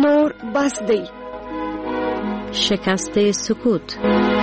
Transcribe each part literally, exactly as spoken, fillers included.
نور بس دی. شکست سکوت.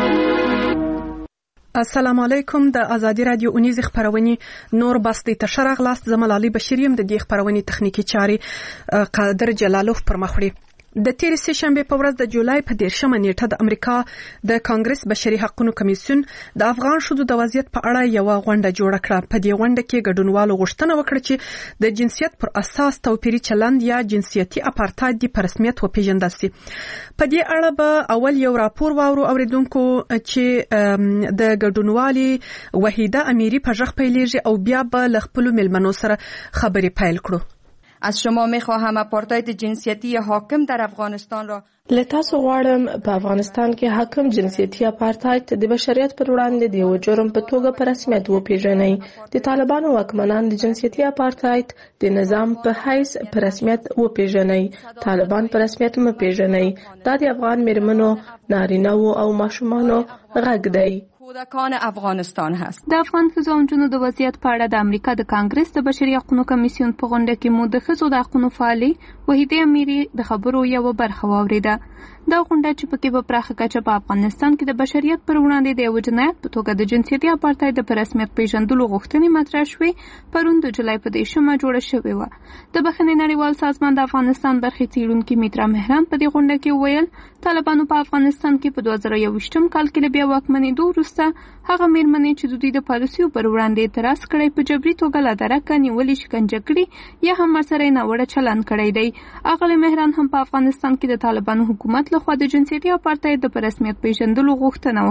السلام علیکم. د ازادي رادیو اونیز خبرونې نور بس دی ته شرغلاست. زملالي بشیریم د دې خبرونې تخنیکی چاري قادر جلالوف پر مخ وړي. د تیر سه شنبه په ورځ د جولای په دیرشمه نیټه د امریکا د کانګرس بشري حقوقو کمیسیون د افغان شذو د وضعیت په اړه یو غونډه جوړه کړه. په دې غونډه کې ګډونوالو غوښتنه وکړه چې د جنسیت پر اساس توپیري چلند یا جنسیتي اپارټاید په رسمیت وپیژندل شي. په دې اړه به اول یو راپور واورو اوریدونکو چې د ګډونوالي وحیده امیری په ژغ پیلېږي او بیا به ل خپل ملمنو سره خبرې پیل کړو. از شما میخواهم آپارتاید جنسیتی حاکم در افغانستان را لتاسو غواړم په افغانستان کې حاکم جنسیتي اپارتاید د بشریت پر وړاندې د یو جرم په توګه په رسمیت وپیژنئ. د طالبانو واکمنان د جنسیتي اپارتاید د نظام په حیث په رسمیت وپیژنئ. طالبان په رسمیت مپیژنئ. دا د افغان میرمنو، نارینه‌و او ماشومانو غږ دی. کودکان افغانستان هست. د افغان ښځو او نجونو د وضعیت په اړه د امریکا د کانګرس د بشري حقوقو کمیسیون په غونډه کې مو د ښځو د حقوقو فعالي وحیده امیری د خبرو یو برخه واوریده. دا غونډه چې پکې په پراخه کچه په افغانستان کې د بشریت پر وړاندې د یو جنایت په توګه د جنسیتي اپارټاید په رسمیت پیژندلو غوښتنې مطرح شوې پرون د جولای په دیرشمه جوړه شوې وه. د بخښنې نړیوال سازمان د افغانستان برخې څیړونکي میترا مهران په دې غونډه کې وویل طالبانو په افغانستان کې په دوه زره یوویشتم کال کې له بیا واکمنېدو وروسته هغه میرمنې چې د دوی د پالیسیو پر وړاندې اعتراض کړی په جبري توګه له درکه نیولې، شکنجه کړي یا هم ورسره ناوړه چلند کړی دی. اغلې مهران هم په افغانستان کې د طالبانو حکومت لخوا د جنسیتي اپارټاید د رسمیت پیژندلو غوښتنه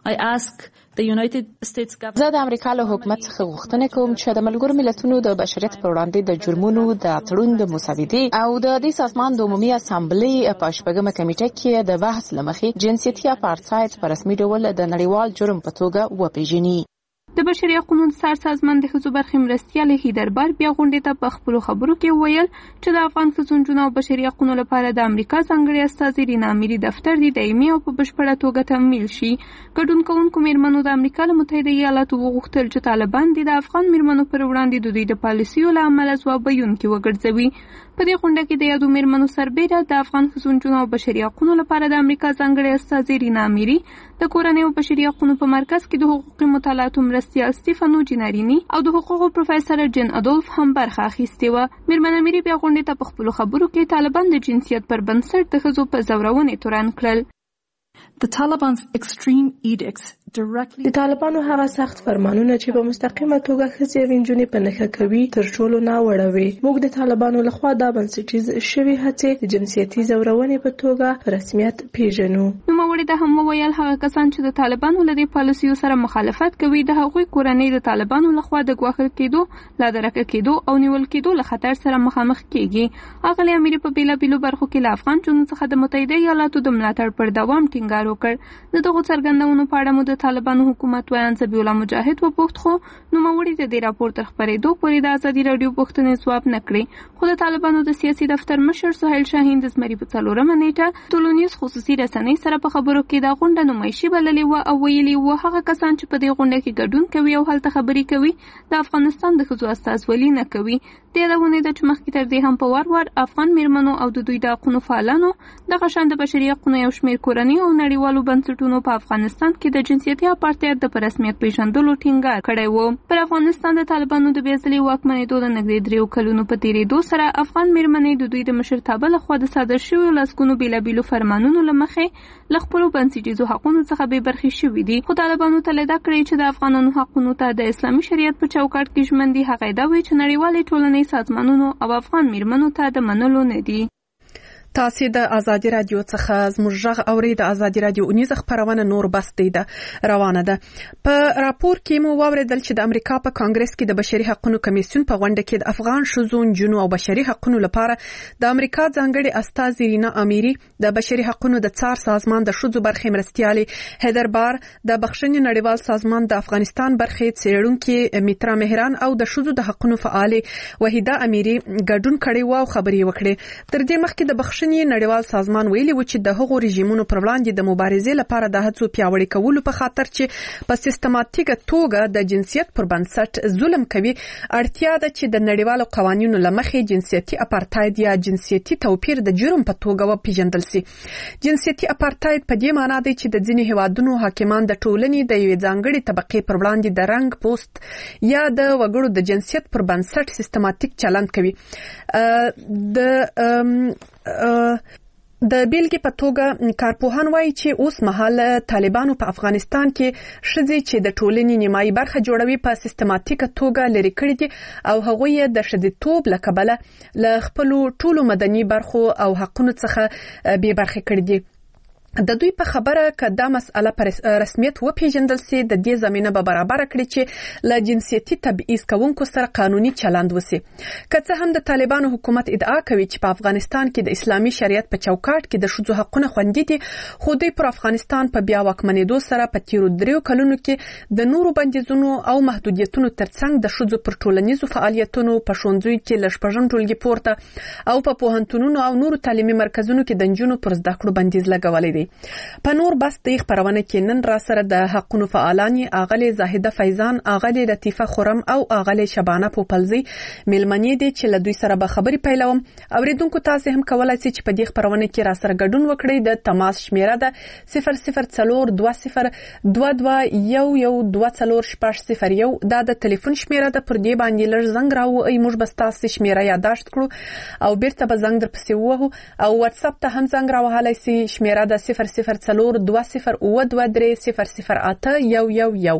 وکړه. زه د امریکا له حکومت څخه غوښتنه کوم چې د ملګرو ملتونو د بشریت پر وړاندې د جرمونو د تړون د مسودې او د دې سازمان د عمومي اسامبلې په شپږمه کمیټه کې د بحث لمخې جنسیتي اپارټاید په رسمي ډول د نړیوال جرم په توګه وپیژني. د بشري حقوقو سر سازمان د ښځو برخې مرستیال هیدربار بیا غونډې ته په خپلو خبرو کې وویل چې د افغان ښځو نجونو او بشري حقوقو لپاره د امریکا ځانګړي استازي رینا امیري دفتر د دایمي او په بشپړه توګه تمویل شي. ګډون کوونکو میرمنو د امریکا له متحده ایالاتو وغوښتل چې طالبان د افغان میرمنو پر وړاندې د دوی د پالیسیو له امله ځواب ویونکي وګرځوي. په دې غونډه کې د یادو میرمنو سربیره د افغان ښځو نجونو او بشري حقوقو لپاره د امریکا ځانګړي استازي رینا امیري، د کورنۍ او بشري حقوقو په مرکز کې د حقوقي مطالعاتو مرستیال سټیفانو جینارینی او د حقوقو پروفیسور جن ادولف هم برخه اخیستې وه. میرمن امیري بیا غونډې ته په خپلو خبرو کې طالبان د جنسیت پر بنسټ د ښځو په زورونې تورن کړل. The Taliban's extreme edicts directly د طالبانو هغه سخت فرمانونه چې په مستقیمه توګه ښځې او نجونې په نښه کوي تر ټولو ناوړه وي. موږ د طالبانو لخوا دا بنسټیز شوي هڅې د جنسیتي زورونې په توګه په رسمیت پیژنو. نوموړي دا هم وویل هغه کسان چې د طالبانو له دې پالیسیو سره مخالفت کوي د هغوی کورنۍ د طالبانو لخوا د ګواښل کېدو، لا درکه کېدو او نیول کېدو له خطر سره مخامخ کېږي. اغلې امیري په بېلابېلو برخو کې له افغان نجونو څخه د متحده ایالاتو د ملاتړ پر دوام ټینګار وکړ. د دغو څرګندونو په اړه مو د طالبانو حکومت ویان زبی الله مجاهد وپوښت، خو نوموړي د دې راپور تر خپرېدو پورې د ازادي راډیو پوښتنې ځواب نه کړې. خو د طالبانو د سیاسي دفتر مشر سهیل شاهین د زمري په څلورمه نیټه ټولنیز خصوصي رسنۍ سره په خبرو کې دا غونډه نمایشي بللې وه او ویلي وه هغه کسان چې په دې غونډه کې ګډون کوي او هلته خبرې کوي د افغانستان د ښځو استازولي نه کوي. د یادونې ده چې مخکې تر دې هم په وار وار افغان میرمنو او د دوی د حقوقو فعالانو دغه شان د بشري حقوقو یو شمېر کورنیو او نړیوالو بنسټونو په افغانستان کې د جنسیتي اپارټاید د رسمیت پیژندلو ټینګار کړی و. پر افغانستان د طالبانو د بیا ځلې واکمنېدو د نږدې دریو کلونو په تېرېدو سره افغان میرمنې د دوی د مشرتابه لخوا د صادر شویو لسګونو بېلابېلو فرمانونو له مخې له خپلو بنسټیزو حقونو څخه بې برخې شوي دي. خو طالبانو تلده کړې چې د افغانانو حقونو ته د اسلامي شریعت په چوکاټ کې ژمن دي. هغه دا وایي چې نړیوالې ټولنې سازمانونو او افغان میرمنو ته د منلو نه دي. تاسو د ازادي رادیو څخه زموږ غږ اورئ. د ازادي رادیو اونیز خبرونه نور بس دی ده روانه ده. په راپور کې مو واوریدل چې د امریکا په کانګرس کې د بشري حقوقو کمیسیون په غونډه کې د افغان ښځو، نجونو او بشري حقوقو لپاره د امریکا ځانګړي استازي رینا امیري، د بشري حقوقو د څار سازمان د ښځو برخې مرستیالي هیدربار، د بخښنې نړیوال سازمان د افغانستان برخې څیړونکي میترا مهران او د ښځو د حقوقو فعالي وحیده امیري ګډون کړی و او خبرې وکړې. تر دې مخکې د بخښنې بخښنې نړیوال سازمان ویلي و چې د هغو رژیمونو پر وړاندې د مبارزې لپاره د هڅو پیاوړي کولو په خاطر چې په سیستماتیکه توګه د جنسیت پر بنسټ ظلم کوي اړتیا ده چې د نړیوالو قوانینو لمخې جنسیتي اپارټاید یا جنسیتي توپیر د جرم په توګه وپیژندل شي. جنسیتي اپارټاید په دې معنی دی چې د ځینې هیوادونو حاکمان د ټولنې د یوې ځانګړې طبقې پر وړاندې د رنګ، پوست یا د وګړو د جنسیت پر بنسټ سیستماتیک چلند کوي. د د بیلګې په توګه کارپوهان وایي چې اوس مهال طالبانو په افغانستان کې ښځې چې د ټولنې نیمایي برخه جوړوي په سیستماتیکه توګه لرې کړي دي او هغوی د ښځېتوب له کبله له خپلو ټولو مدني برخو او حقونو څخه بې برخې کړي دي. د دوی په خبره که دا مسأله پر رسمیت وپیژندل سي د دې زمینه به برابر کړي چې له جنسیتي تبعیض کوونکو سره قانوني چلند وسی. که څه هم د طالبانو حکومت ادعا کوي چې په افغانستان کې د اسلامي شریعت په چوکاټ کې د ښځو حقونه خوندي دي، خو دوی پر افغانستان په بیا واکمنېدو سره په تیرو دریو کلونو کې د نورو بندیزونو او محدودیتونو ترڅنګ د ښځو پر ټولنیزو فعالیتونو په ښوونځیو کې له شپږم ټولګي پورته او په پوهنتونونو او نورو تعلیمي مرکزونو کې د نجونو پر زده کړو بندیز لګولی دی. په نور بس د خبرونه کې نن را سره د حقونو فعالانی اغلی زاهده فیضان، اغلی لطیفه خرم او اغلی شبانه پوپلزی ملمنې دي چې له دوی سره به خبري پیلوم. اوریدونکو تاسو هم کولای شئ چې په دې خبرونه کې را سره ګډون وکړئ. د تماس شمیره ده صفر صفر څلور دوه صفر دوه دوه یو یو دوه څلور شپږ صفر یو. دا د ټلیفون شمیره ده، پر دې باندې لږ زنګ راوړئ، موږ به تاسو شمیره یادداشت کړو او بیرته به زنګ در پسې ووهو. او واتس اپ ته هم زنګ راوهلای شئ، شمیره ده صفر صفر څلور دوه صفر اوه دوه درې صفر صفر اته یو یو یو.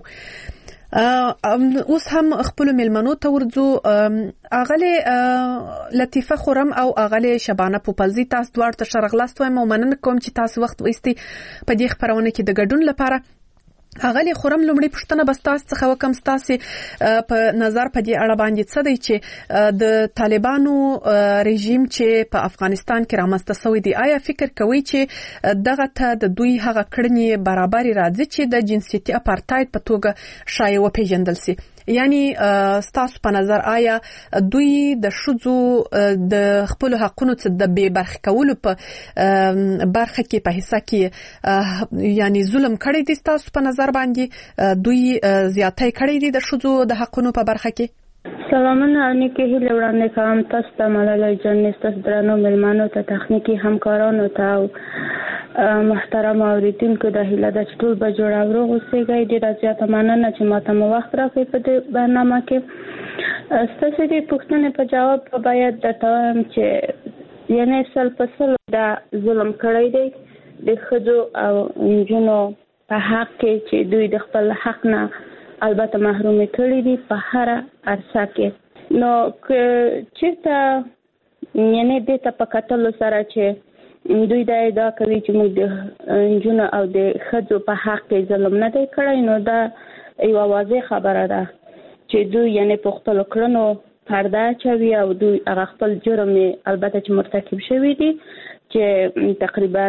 اوس هم خپل ملمنو ته ورځو. اغلی لطیفه خرم او اغلی شبانه پوپلزی تاسو دوار ته شرغلاست وایم او مننه کوم چې تاسو وخت وایستي په دې خبرونه کې د ګډون لپاره. اغلی خرم لومړی پوښتنه به تاسو څخه وکم، تاسو په نظر په دې اړه باندې څه دی چې د طالبانو رژیم چې په افغانستان کې رامنځته شوی دی، آیا فکر کوئ چې دغه ته د دوی هغه کړنې برابري راځي چې د جنسیتي اپارټاید په توګه شایع وپیژندل شي؟ یعنی ستاسو په نظر آیا دوی د ښځو د خپل حقونو څخه د بې برخې کولو په برخه کې په حصہ کې یعنی ظلم کړی دي؟ ستاسو په نظر باندې دوی زیاتې کړی دي د ښځو د حقونو په برخه کې؟ سلامونه، نیکی هیله وړاندې کوم تاسو ته، ملالۍ جان، تاسو درنو ملمنو ته، تخنیکی همکارانو ته او محترم اوریدونکو د هیله د ټول به جوړ او روغ اوسئ. ډیره زیاته مننه چې ماته مو وخت راکړی په دې برنامه کې. ستاسو د پوښتنې په جواب په باید درته وایم چې یعنی سل په سل د ظلم کړی دی د ښځو او نجونو په حق کې چې دوی د خپل حق نه البته محرومې کړي دي په هر عرصه کې. نو که چېرته یعنی دې ته په کتلو سره چې دوی دا ادعا کوي چې موږ د نجونو او د ښځو په حق کې ظلم نه دی کړی، نو دا یوه واضح خبره ده چې دوی یعنی په خپلو کړنو پرده اچوي او دوی هغه خپل جرم البته چې مرتکب شوي دي چې تقریبا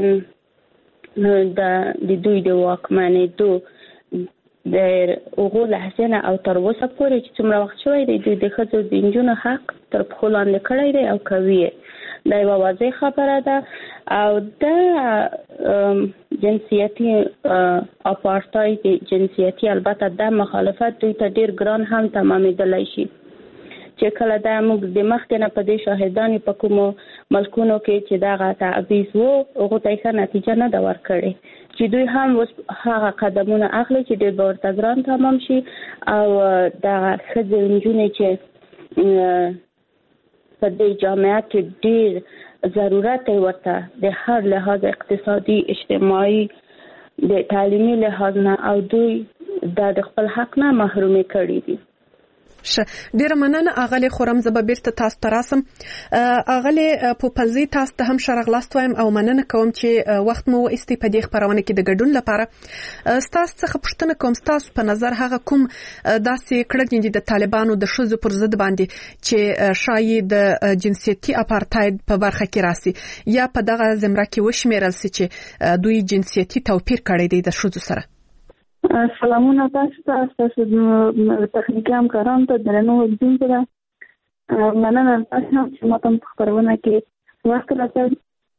د دوی د واکمنېدو د هغو لحظې نه او تر اوسه پورې چې څومره وخت شوی دی دوی د ښځو د نجونو حق تر پښو لاندې کړی دی او کوي یې. دا یوه واضح خبره ده. او د جنسیتي اپارټاید جنسیتي البته د مخالفت دوی ته ډیر ګران هم تمامېدلی شي چې کله دا موږ د مخکې نه په دې شاهدان په کومو ملکونو کې چې دغه تعویض و هغو ته یې ښه نتیجه نه ده ورکړې چې دوی هم اوس هغه قدمونه اخلي چې ډېر به ورته ګران تمام شي او دغه ښځې نجونې چې په دې جامعه کې ډېر ضرورت دی ورته د هر لحاظ اقتصادي، اجتماعي، د تعلیمي لحاظ نه او دوی دا د خپل حق نه محرومې کړي دي. شه ډیره مننه اغلی خورم. زه به بیرته تاسو ته راسم. اغلی پوپلزی تاسو ته هم شرغلاست وایم او مننه کوم چې وخت مو وایستی په دې خبرونه کې د ګډون لپاره. ستاسو څخه پوښتنه کوم، ستاسو په نظر هغه کوم داسې کړنې دي د طالبانو د ښځو پر ضد باندې چې شایي د جنسیتي اپارټاید په برخه کې راسي یا په دغه زمره کې وشمیرل سي چې دوی جنسیتي توپیر کړی دی د ښځو سره؟ سلامونه تاسو ته، تاسو د تخنیکي همکارانو ته، درنو اوریدونکو ته مننه تاسو هم چې ماته په خپرونه کې وخت راکړی.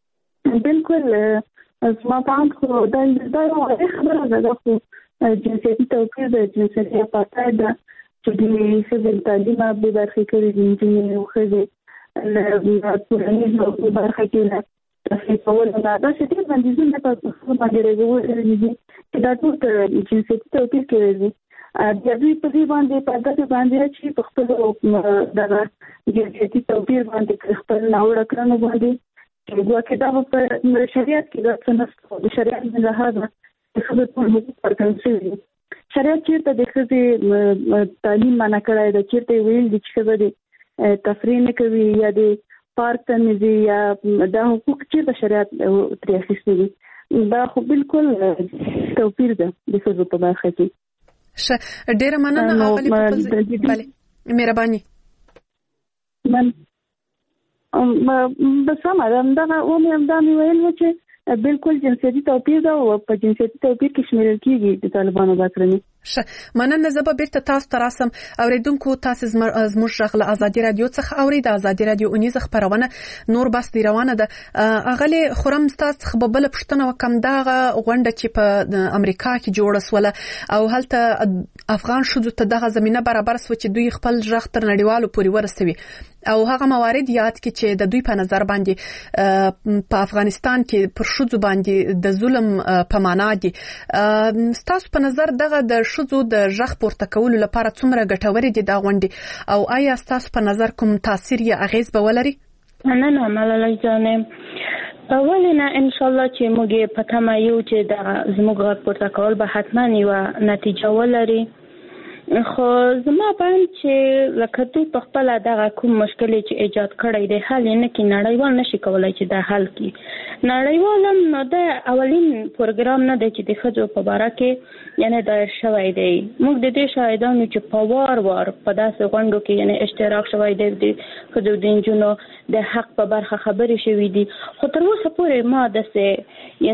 بالکل زما په اند خو دا دا یو خبره ده خو جنسیتي توپیر د جنسیتي اپارټاید ده چې د ښځې تعلیم به برخې کړي دي چې یو ښځې له ټولنیزو برخه کې نه تفریح کول نه دا چې ډېر بندیزونه په خپل باندې راغلي دي چې دا ټول جنسیتي توپیر کوي د دوی په دې باندې په دغه باندې چې په خپل دغه جنسیتي توپیر باندې خپل ناوړه کړنو باندې چې ګواکې دا په شریعت کې دا څه د شریعت نه لحاظه د ښځو ټول حقوق ورکړل شوي دي. شریعت چېرته د ښځې تعلیم منع کړی ده، چېرته ویل دي چې ښځه د تفریح نه کوي یا د پارک ته نه ځي یا دا حقوق چېرته شریعت ترې اخیستي دي. دا خو بالکل توپیر ده د ښځو په برخه کې. ښه، ډېره مننه ښاغلي پوپل. بله، مهرباني. من بس سمه ده، همدغه ومې همدا مې ویل و چې بالکل جنسیتي توپیر ده او په جنسیتي توپیر کې شمیرل کېږي د طالبانو دا کړنې. ښه، مننه. زه به بیرته تاسو ته راسم. اوریدونکو، تاسو زموږ غږ له ازادي رادیو څخه اورئ. د ازادي رادیو اونیزه خپرونه نور بس دی روانه ده. اغلی خورم تاسو څخه به بل پښتنه وکم دغه غونډه چې په امریکا کې جوړه سوله او هلته افغان شوزو ته دغه زمينه برابر سو چې دوی خپل ژغ تر نړیوالو پورې ورسوي او هغه موارد یاد کې چې د دوی په نظر باندې په افغانستان کې پر شوزو باندې د ظلم په معنا دي. تاسو په نظر دغه د شوزو د ژغ پورته کولو لپاره څومره ګټورې دي دا غونډې او آیا تاسو په نظر کوم تاثیر یا اغیز به ولري؟ نه نه ملالۍ جانې، اولنه ان شاء الله چې موږ په تمه یو چې د زموږ غږ پورته کول به حتما یو نتیجه ولري. خو زما باندې چې لکه دوی په خپل دغه کوم مشکل چې ایجاد کړی دی حل نه کې نړیوال نشي کولای چې دا حل کړي. نړیوال هم نو د اولین پروګرام نه دی چې د ښځو په باره کې یعنی دایر شوی دی. موږ د دې شاهدانو چې په وار وار په داسې غونډو کې یعنی اشتراک شوی دی د ښځو د نجونو د حق په برخه خبرې شوي دي. خو تر اوسه پورې ما داسې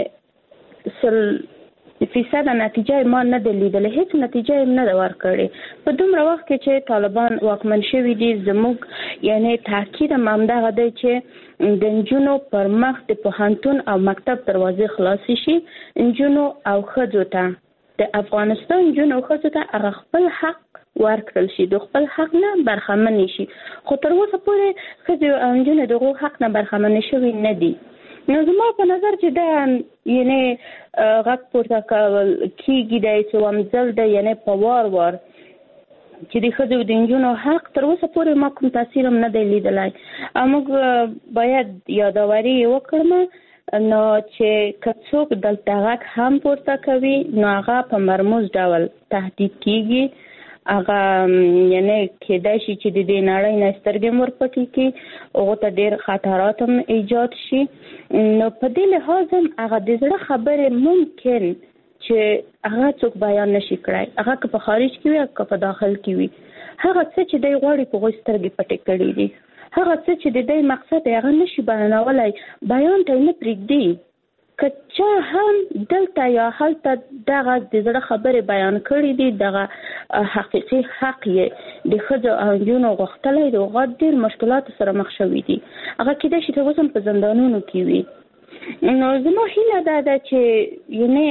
یعنی سل فیصد نتیجه ما نه دی لیدلې، هیڅ نتیجه یې نه ده ورکړې. په دومره وخت کې چې طالبان واکمن شوي دي زموږ یعنی تاکید هم همدغه دی چې د نجونو پر مخ د پوهنتون او مکتب دروازې خلاصې شي، نجونو او ښځو ته د افغانستان نجونو او ښځو ته هغه خپل حق ورکړل شي، د خپل حق نه برخمنې شي. خو تر اوسه پورې ښځې او نجونې د هغو حق نه برخمنې شوي نه دي. نو زما په نظر چې دا یعنی غږ پورته کول کېږي دی چې ومځل دی یعنی په وار وار چې د ښځو د نجونو حق تر اوسه پورې ما کوم تاثیر هم نه دی لیدلی. موږ باید یاداوري یې وکړم نو چې که څوک دلته غږ هم پورته کوي نو هغه په مرموز ډول تهدید کېږي. هغه یعنی کېدای شي چې د دې نړۍ نه سترګې ورپټې کړي، هغو ته ډېر خطرات هم ایجاد شي. نو په دې لحاظ هم هغه د زړه خبرې ممکن چې هغه څوک بیان نشي کړی، هغه که په خارج کې وي که په داخل کې وي. هغه څه چې دی غواړي په هغوی سترګې پټې کړي دي، هغه څه چې د دی مقصد هغه نشي بیانولی، بیان ته یې نه پرېږدي. که چا هم دلته یا هلته دغه د زړه خبرې بیان کړي دي، دغه حقیقي حق یې د ښځو او نجونو غوښتلی دی، هغه ډېر مشکلاتو سره مخ شوي دي. هغه کېدای شي تر اوسه هم په زندانونو کې وي. نو زما هیله دا ده چې یعنې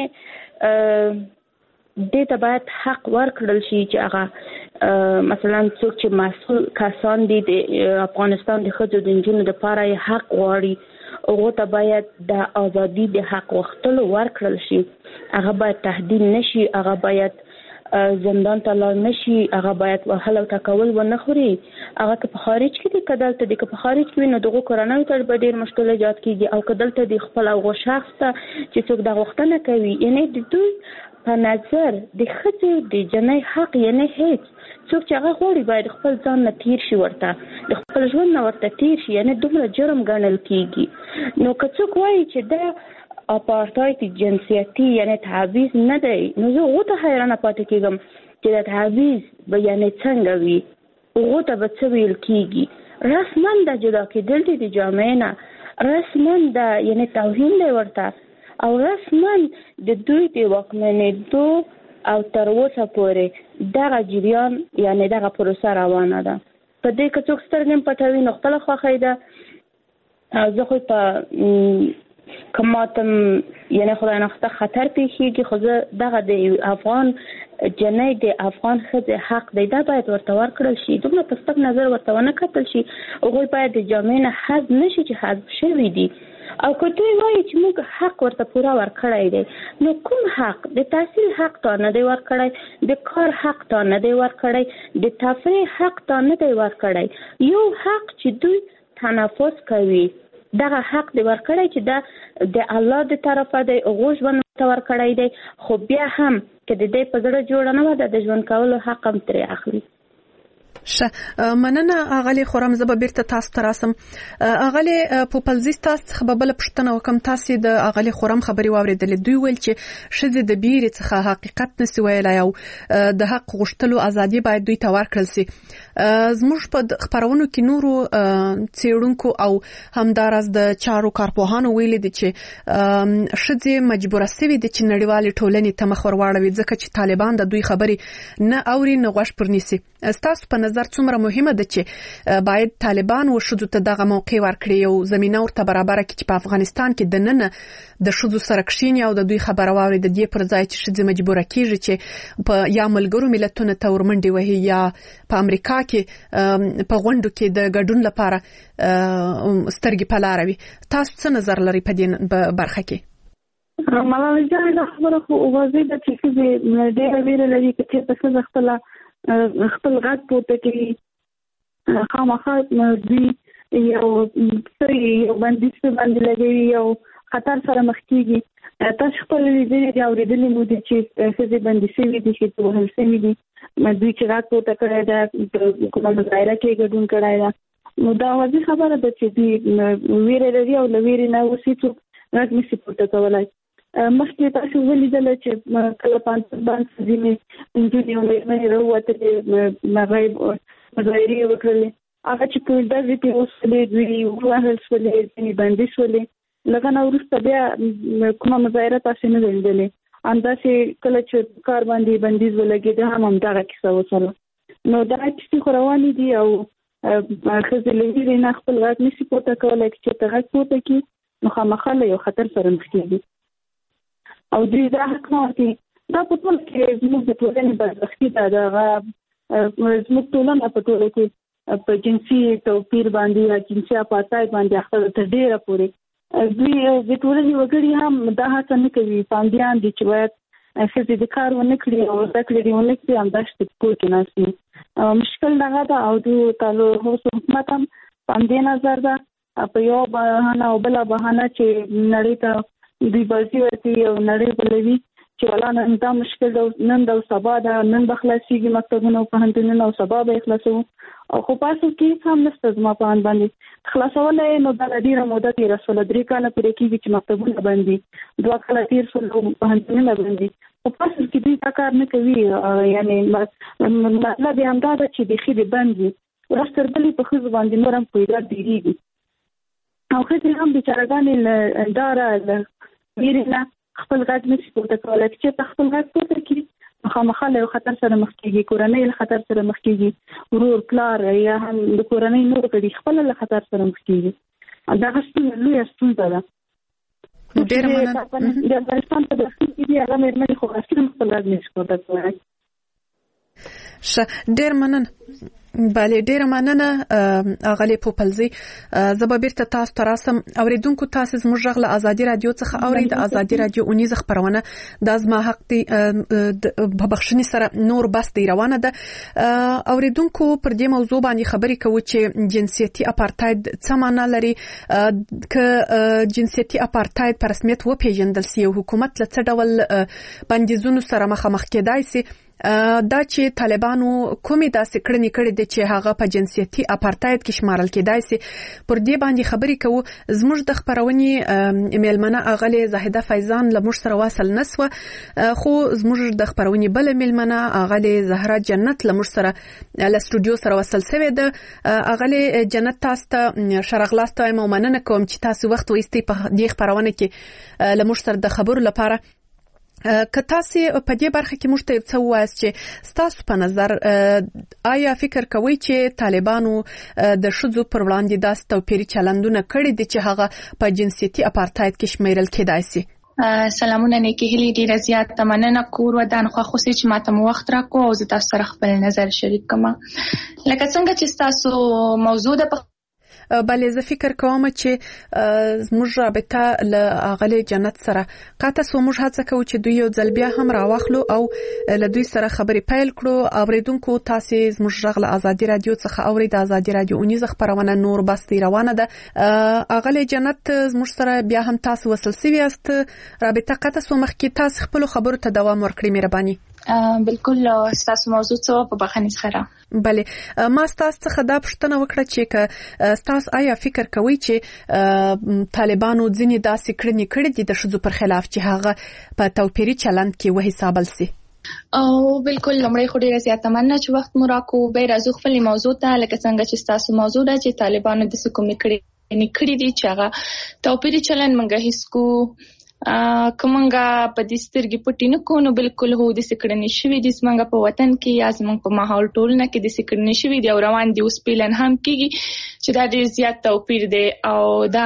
دې ته باید حق ورکړل شي چې هغه مثلا څوک چې مسؤل کسان دي د افغانستان د ښځو د نجونو دپاره یې حق غواړي، هغو ته باید د ازادي د حق غوښتلو ورکړل شي. هغه باید تهدید نشي، هغه باید زندان ته لاړ نشي، هغه باید وهل او ټکول ونه خوري. هغه که په خارج کې دي که دلته دي، که په خارج کې وي نو دغو کورنیو ته به ډېر مشکل ایجاد کېږي، او که دلته دي خپل هغو شخص ته چې څوک دا غوښتنه کوي. یعنې د دوی په نظر د ښځې د جنۍ حق یعنې هیڅ څوک چې هغه غواړي باید خپل ځان نه تیر شي، ورته د خپل ژوند نه ورته تیر شي، یعنې دومره جرم ګڼل کېږي. نو که څوک وایي چې دا اپارټاید جنسیتي یعنې تعویض نه دی، نو زه هغو ته حیرانه پاتې کېږم چې دا تعویض به یعنې څنګه وي، هغو ته به څه ویل کېږي. رسما د جدا کېدل دي د جامعې نه، رسما د یعنې توهین دی ورته، او رسما د دوی د واکمنېدو او تر اوسه پورې دغه جریان یعنې دغه پروسه روانه ده. په دې که څوک سترګې پټوي نو خپله خوښۍ ده، زه خو په کماتم یعنی خدای نخسته خطر پیښیږي خو زه دغه د افغان جنۍ د افغان ښځې حق دی دا باید ورته ورکړل شي دومره په سپک نظر ورته ونه کتل شي هغوی باید د جامعې نه حذف نه شي چې حذف شوي دي او که دوی وایي چې موږ حق ورته پوره ورکړی دی نو کوم حق د تحصیل حق تا نه دی ورکړی د کار حق تا نه دی ورکړی د تفریح حق تا نه دی ورکړی یو حق چې دوی تنفس کوي دغه حق دی ورکړی چې دا د الله د طرفه دی هغو ژوند ورته ورکړی دی خو بیا هم که د دې په زړه جوړه نه وه د ژوند کولو حق هم ترې اخلي شه مننه اغلی خورم زبا بیرته تاسو ته راسم اغلی پوپلزی تاسو څخه بل پښتنه وکم تاسو د اغلی خورم خبري واوریدل دوی ول چې شذ د بیر څخه حقیقت نسی ویلای او د حق غشتلو ازادي باید دوی ته ورکړل سي زموږ په خبرونو کې نورو څېړونکو او همدارس د چارو کارپوهانو ویل دي چې شذ مجبور سوي دي چې نړیوال ټولنې ته مخ ورواړوي ځکه چې طالبان د دوی خبري نه اوري نه غوښ پرنيسي تاسو په نظر څومره مهمه ده چې باید طالبان و شذو ته دغه موقع ورکړي او زمينه ورته برابر کړي چې په افغانستان کې د نن د شذو سره کښینی او د دوی خبره واوري د دې پر ځای چې شذ مجبور کیږي چې په یا ملګرو ملتونو ته ورمنډي وهي یا په امریکا کې په غونډو کې د ګډون لپاره سترګې پلاروي تاسو څه نظر لري په دې برخه کې ملالۍ جان خبره خو واضح ده چې د ډېر ویره لري چې په څه خپل خپل غږ پورته کوي خامخا دوی یو څه یو بندیز باندې لګوي یو خطر سره مخ کیږي تاسو خپل لیدلې دی اورېدلې مو دي چې څه بندي شوي دي چې وهل شوي دي دوی چې غږ پورته کړی دا کومه مظاهره کې ګډون کړی دا نو دا واضح خبره ده چې دوی ویره لري او له ویرې نه اوسې څوک غږ نشي پورته کولی مخکې تاسو ولیدل چې کله پانځه باندې ځینې انجونې او مېرمنې راووتلې مغرب مظاهرې وکړلې هغه چې په داسې کې اوسلې دوی ووهل شولې ځینې بندي شولې لږه نه وروسته بیا کومه مظاهره تاسو نه ولیدلې همداسې کله چې کار باندې بندیز ولګېده هم همدغه کیسه وسوله نو دا کیسې خو روانې دي او ښځې له ویرې نه خپل غږ نشي پورته کولی که چېرته غږ پورته کړي نو خامخا له یو خطر سره مخ کېږي او دوی دا حق نه ورکوي دا په ټول کې زموږ د ټولنې بدبختي ده دغه زموږ ټولنه په ټوله کې په جنسي توپیر باندې یا جنسي اپارټایډ باندې اخته تر ډېره پورې دوی د ټولنې وګړي هم دا هڅه نه کوي پاندیان دي چې باید ښځې د کار ونه کړي او زده کړې دې ونه کړي همداسې په کور کې ناست وي مشکل دغه ده او دوی تالو اوس حکومت هم په همدې نظر ده په یوه بهانه او بله بهانه چې نړۍ ته دوی بازي ورکوي او نړۍ بلوي چې ولا نن دا مشکل ده نن دا سبا ده نن به خلاصېږي مکتبونه او پوهنتونونه او سبا به یې خلاصوو او خو په اصل کې هم نشته زما په اند باندې خلاصولی نو دا ډېره موده تېره شوله درې کاله پورې کېږي چې مکتبونه بند دي دوه کاله تېر شول او پوهنتونونه بند دي خو په اصل کې دوی دا کار نه کوي یعنې مطلب یې همدا ده چې بیخي دې بند وي ورځ تر بلې په ښځو باندې نور هم پویدار ډېرېږي او ښځې هم بېچارهګانې له ډاره له ویرې نه خپل غږ نشي پورته کولی که چېرته خپل غږ پورته کړي نو خامخا له یو خطر سره مخ کېږي کورنۍ له خطر سره مخ کېږي ورور پلار یا هم د کورنۍ نور غړي خپله له خطر سره مخ کېږي دغه ستونزه لویه ستونزه ده ډېره مننه د افغانستان په داخل کې دي هغه مېرمنې خو اصلي هم خپل غږ نشي پورته کولی ښه ډېر مننه بله ډیره مننه اغلی پوپلزی زبا بیرته تاسو ته راسم اوریدونکو تاسو زموږ غږ له ازادي رادیو څخه اورئ د ازادي رادیو اونیز خبرونه د ازما حق دی په بخښنې سره نور بس دی روانه ده اوریدونکو پر دې موضوع باندې خبرې کوو چې جنسیتي اپارټایډ څه معنا لري ک جنسیتي اپارټایډ په رسمیت و پیژندل سي او حکومت له څه ډول بندیزونو سره مخامخ کېدای سي دا چې طالبانو کومې داسې کړنې کړې دي چې هغه په جنسیتي اپارټایډ کې شمارل کېدای سي پر دې باندې خبرې کوو زموږ د خبرونې میلمنه اغلی زاهده فیضان له موږ سره واصل نسوه خو زموږ د خبرونې بل میلمنه اغلی زهرا جنت له موږ سره له سټوډیو سره وصل شوې ده اغلی جنت تاسو ته شرغلاست وایم او مننه کوم چې تاسو وخت وایستئ په دې خبرونه کې له موږ سره د خبرو لپاره که تاسو په دې برخه کې موږ ته څه وایاست چې ستاسو په نظر آیا فکر کوئ چې طالبانو د ښځو پر وړاندې داسې توپیري چلندونه کړي دي چې هغه په جنسیتي اپارتاید کې شمیرل کېدای شي؟ سلامونه نیکی هیلې ډیره زیاته مننه کور ودان خو خو چې ماته مو وخت راکو او زه تاسو سره خپل نظر شریک کوم. لکه څنګه چې تاسو موضوع د بلې زه فکر کوم چې زموږ رابطه له اغلې جنت سره قاطع سو موږ هڅه کوو چې دوی یو ځل بیا هم راوخلو او له دوی سره خبرې پیل کړو. اوریدونکو تاسو زموږ غږ له ازادي رادیو څخه اوري د ازادي رادیو اونیز خبرونه نور بستي روانه ده. اغلې جنت زموږ سره بیا هم تاسو وصل سوي است رابطه قاطع سو مخکې تاسو خپل خبرو ته دوام ورکړئ مهرباني. بالکل تاسو موضوع څه په بخښنې سره. بله ما تاسو څخه دا پوښتنه وکړه چې که تاسو آیا فکر کوئ چې طالبانو ځینې داسې کړنې کړې دي د ښځو پر خلاف چې هغه په توپیري چلند کې وحسابل سي؟ او بالکل لمړی خو ډیره زیاته مننه چې وخت مو راکو. به راځو خپل موضوع ته. لکه څنګه چې تاسو موضوع ده چې طالبانو د کومې کړې نه کړې دي چې هغه توپیري چلند منګه هیڅ کو کومنګا په دې سترګې پټې نه کو نو بالکل هو د سکړنې شوې د سمنګا په وطن کې یا زموږ په ماحول ټولنه کې د سکړنې شوې دی او روان دي اوس پیلن هم کېږي چې دا ډېر زیات توپیر دی او دا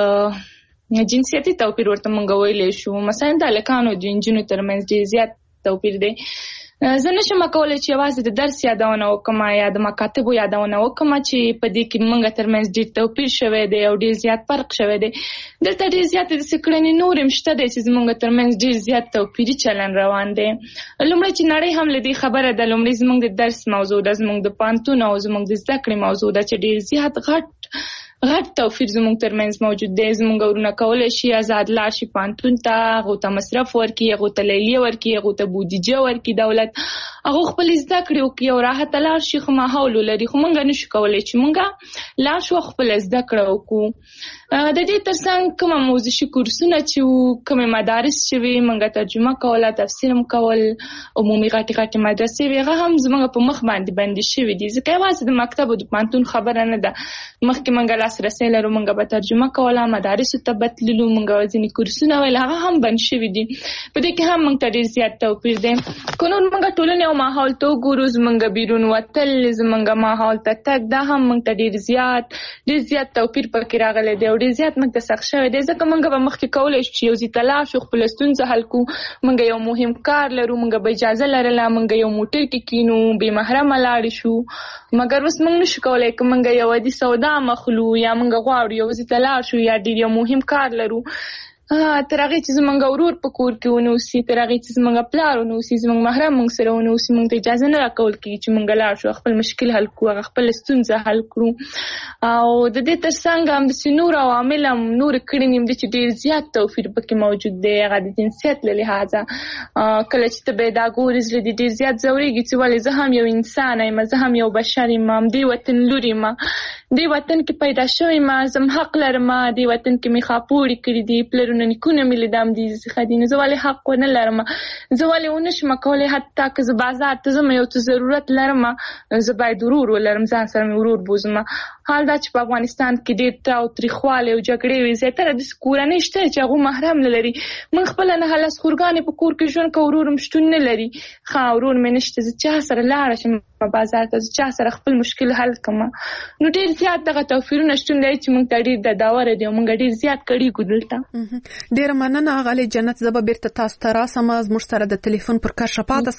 په جنسیتي توپیر ورته مونږ ویلې شو. مثلا د لکانو د انجنونو ترمنځ ډېر زیات توپیر دی. زه نشم کولای چې یوازې د درس یادونه وکم یا د مکاتبو یادونه وکم چې په دې کې موږ ترمنځ ډېر توپیر شوی دی او ډېر زیات فرق شوی دی. دلته ډېر زیات د سکړنې نور هم شته دی چې موږ ترمنځ ډېر زیات توپیري چلن روان دی. لومړی چې نړۍ هم لدی خبره ده لومړی زموږ د درس موضوع ده زموږ د پانتون او زموږ د زده کړې موضوع ده چې ډېر زیات غټ غټ توپیر زموږ ترمنځ موجود دی. زموږ ورونه کولای شي آزاد لاړ شي پانتون ته هغو ته مصرف ورکړي هغو ته لیلیه ورکړي هغو ته بودیجه ورکړي دولت هغه خپل زده کړې وکړي او راحته لاړ شي خو ماحول ولري. خو موږ نشو کولای چې موږ لاړ شو خپل زده کړه وکړو. د دې ترڅنګ کومه موضوعي کورسونه چې کومه مدارس چې وي موږ ترجمه کوله تفسیر هم کول عمومي غټي غټي مدرسې وي هغه هم زموږ په مخ باندې بندي شوي دي. ځکه یوازې د مکتب او د پانتون خبره نه ده. مخکې موږ لاسرسی لرو موږ به ترجمه کوله مدارسو ته بتللو موږ ځینې کورسونه ویل هغه هم بند شوي دي. په دې کې هم موږ ته ډېر زیات توپیر دی. که نور موږ ټولنې او ماحول ته وګورو زموږ بیرون وتل زموږ ماحول ته تګ دا هم موږ ته ډېر زیات ډېر زیات توپیر پکې راغلی دی او ډېر زیات موږ ته سخت شوی دی. ځکه موږ به مخکې کولی شو چې یو ځای ته لاړ شو خپله ستونزه حل کړو. موږ یو مهم کار لرو موږ به اجازه لرله موږ یو موټر کې کینو بې محرمه لاړې شو. مګر اوس موږ نشو کولی که موږ یو عادي سودا مخلو یا موږ غواړو یو ځای ته لاړ شو یا ډېر یو مهم کار لرو تر هغې چې زموږ ورور په کور کې ونوسي تر هغې چې زموږ پلار ونوسي زموږ محرم موږ سره ونوسي موږ ته اجازه نه راکول کېږي چې موږ لاړ شو خپل مشکل حل کړو هغه خپله ستونزه حل کړو. او د دې تر څنګ همداسې نور عوامل هم نورې کړنې هم دي چې ډېر زیات توپیر پکې موجود دی. هغه د جنسیت له لحاظه کله چې ته به دا ګورې زړه دې ډېر زیات ځورېږي چې ولې زه هم یو انسان یم زه هم یو بشر یم همدې وطن لور یم دې وطن کې پیدا شوی ما زم حق لرم دې وطن کې مې خاپوړې کړي دي پلرونه نیکونه مې لیدم دي څخه دي نو زه ولې حق ونه لرم زه ولې ونشم کولی حتی که زه بازار ته ځم یو څه ضرورت لرم زه باید ورور ولرم ځان سره مې ورور بوزم. حال دا چې په افغانستان کې ډېر تاوتریخوالی او جګړې وي زیاتره داسې کورنۍ شته چې هغوی محرم نه لري. موږ خپله نه هلس خورګانې په کور کې ژوند کوو ورور هم شتون نه لري. ښه ورور مې نشته زه چا سره لاړه شم بازار ته زه چا سره خپل مشکل حل کړم. نو ډېر زیات دغه توپیرونه شتون لري چې موږ ته ډېر د داوره دي او موږ ډېر زیات کړي دلته. ډېره مننه غالۍ جنت. زه به بیرته تاسو ته راسم زموږ سره د تلیفون پر کرښه پاتې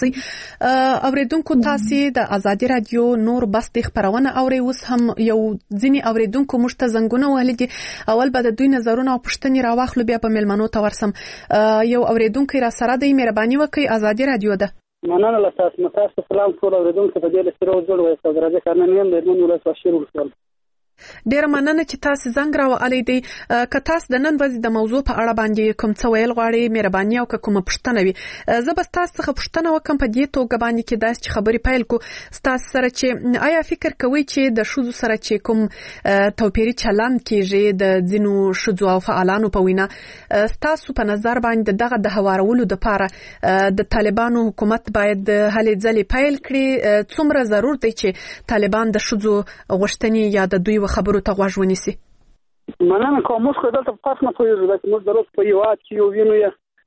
سئ. اورېدونکو تاسې د ازادي رادیو نور بستې خپرونه اورئ. اوس هم یو ځینې اورېدونکو موږ ته زنګونه وهلي دي. اول به د دوی نظرونه او پوښتنې راواخلو بیا به مېلمنو ته ورسم. یو اورېدونکی را سره دی مهرباني وکړئ ازادي رادیو ده. مننه له تاسو نه. تاسو سلام ټول اورېدونکو په دې لسې روز جوړ وایي صدر راځي کارنن یم د هلمند ولایت واشیر ولسوالۍ. ډېره مننه چې تاسو زنګ راوهلی دی. که تاسو د نن ورځې د موضوع په اړه باندې کوم څه ویل غواړئ مهرباني او که کومه پوښتنه وي زه به ستاسو څخه پوښتنه وکړم په دې توګه باندې کې داسې چې خبرې پیل کړو ستاسو سره چې آیا فکر کوئ چې د ښځو سره چې کوم توپیري چلند کېږي د ځینو ښځو او فعالانو په وینا ستاسو په نظر باندې دغه د هوارولو دپاره د طالبانو حکومت باید هلې ځلې پیل کړي؟ څومره ضرور دی چې طالبان د ښځو غوښتنې یا د دوی خبرو ته غوږ ونیسي؟ مننه کوم. موږ خو دلته په فرق نه پوهېږو چې موږ د روز په هېواد کې یو وینو یا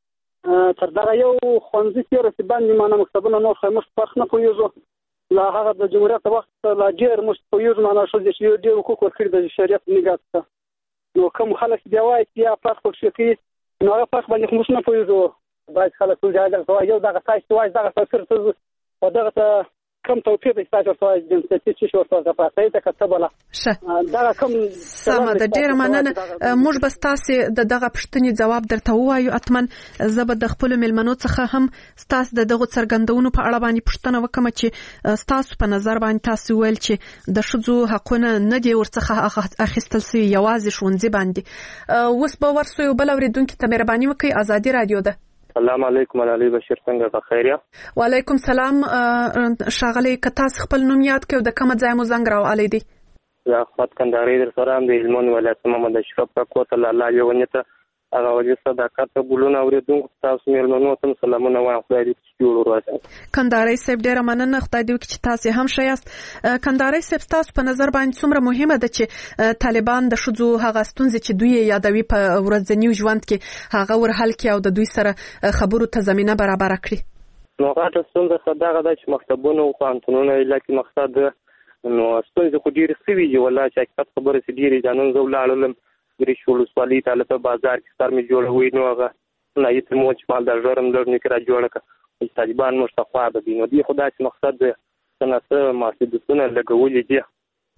تر دغه یو ښوونځي تېره چې باندې معنا مکتبونه نور خو موږ فرق نه پوهېږو له هغه د جمهوریت وخت لا ډېر موږ پوهېږو معنا ښځې چې ډېر حقوق ورکړي د شریعت نګاه څخه نو کوم خلک بیا وایي چې یا فرق پکښې کوي نو هغه فرق باندې خو موږ نه پوهېږو باید خلک ټول دغه یو دغه تاسو چې وایي دغه توپیر او دغه ته کم توپیر دی تاسو ورته جنسیتي چې شو ورته پاتې ته کتبله دا کوم سم د ډیر مننه موږ بس تاسو د دغه پښتني جواب درته وایو اتمن زبر د خپل ملمنو څخه هم تاسو د دغه څرګندونو په اړه باندې پښتنه وکم چې تاسو په نظر باندې تاسو ویل چې د شذو حقونه نه دی ورڅخه اخیستل سي یوازې شونځي باندې اوس به ورسو بل اوریدونکو ته مهرباني وکړئ ازادي رادیو ده. السلام علیکم علي بشیر څنګه په خیر یا وعلیکم سلام شاغلی کتاس خپل نوم یاد کړو د کوم ځای مو زنګ راوړی دی یا خپل کندهاري در سره د هلمند ولایت محمد اشرف کوته الله یو ونیته هغه وجه صداقت ګلونه اوریدونکو تاسو مېلمنو ته سلامونه وایم خدای دې جوړ ورسوي کندهاري صاحب ډیره مننه خدای دې وکړي چې تاسو هم شایست کندهاري صاحب تاسو په نظر باندې څومره مهمه ده چې طالبان د شذو هغه ستونزې چې دوی یادوي په ورځنی ژوند کې هغه ورحل کړي او د دوی سره خبرو ته زمينه برابر کړي نو هغه ستونزه خدای غدا چې مکتبونه او قانونونه لکه مقصد نو ستونزه خو ډیره سوي دی والله چې اکثر خبره سي ډیره ځانون زول علم گریش ولسوالی ته په بازار کې ستر می جوړوي نو هغه نه یې موږ مال د جوړم لور نکره جوړه ک طالبان مستخوا به دي نو دی خدای چې مقصد څنګه ماسدتونه لګولې دي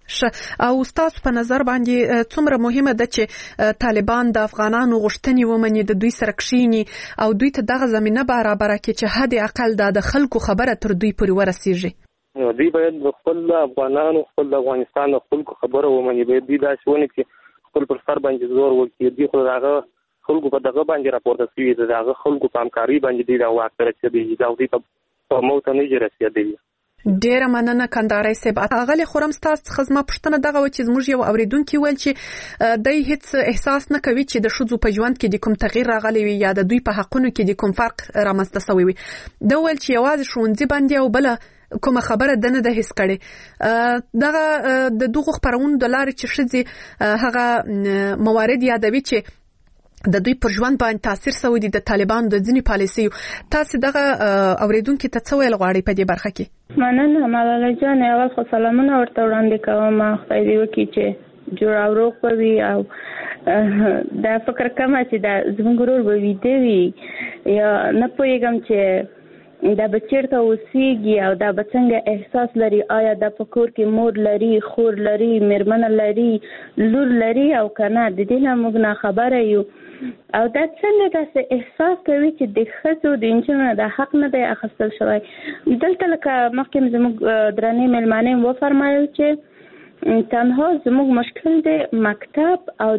ش او تاسو په نظر باندې څومره مهمه ده چې طالبان د افغانانو غوښتنې ومني د دوی سره کښینی او دوی ته دغه زمينه برابر کړي چې حد اقل د خلکو خبره تر دوی پورې ورسیږي نو دوی باید خپل افغانانو خپل افغانستان خلکو خبره ومني به دوی دا شونه کې خپل پر سر باندې زور ورکړي دی خو هغه خلکو په دغه باندې راپورته شوی دی هغه خلکو په همکاري باندې دی دا واکره چې دی دا دوی په موته نه جرسي دی ډیره مننه کندهاري صاحب اغلی خورم تاسو خدمت پښتنه دغه و چې موږ یو اوریدونکو ویل چې دای هیڅ احساس نه کوي چې د شذو په ژوند کې د کوم تغییر راغلی وي یا د دوی په حقونو کې د کوم فرق رامنځته شوی وي دا ول چې یوازې شونځي باندې او بل کومه خبره دنه د هیڅ کړي دغه د دغه خبرونو د لارې چې شذي هغه موارد یادوي چې د دوی پر ژوند باندې تاثیر سوي دي د طالبانو د ځینی پالیسي تاسو دغه اوریدونکو ته څه ویل غواړئ په دې برخه کې مننه ملاله جان اول خو سلامونه ورته وړاندې کوم خدای دې وکړي چې جوړ او روغ وي او دا فکر کوم چې دا زموږ ورور به وي دی یا نه پوهیږم چې دا بچیرته اوسېږي او دا څنګه احساس لري آیا د پکور کې مور لري خور لري میرمن لري لور لري او کنه د دې نه موږ نه خبره یو او دا څنګه تاسو احساس کوي چې د ښځو د انجونو د حق نه دی اخیستل شوی دلته لکه مخکې زموږ درنې مېلمانې و فرمایل چې تنها زموږ مشکل دی مکتب او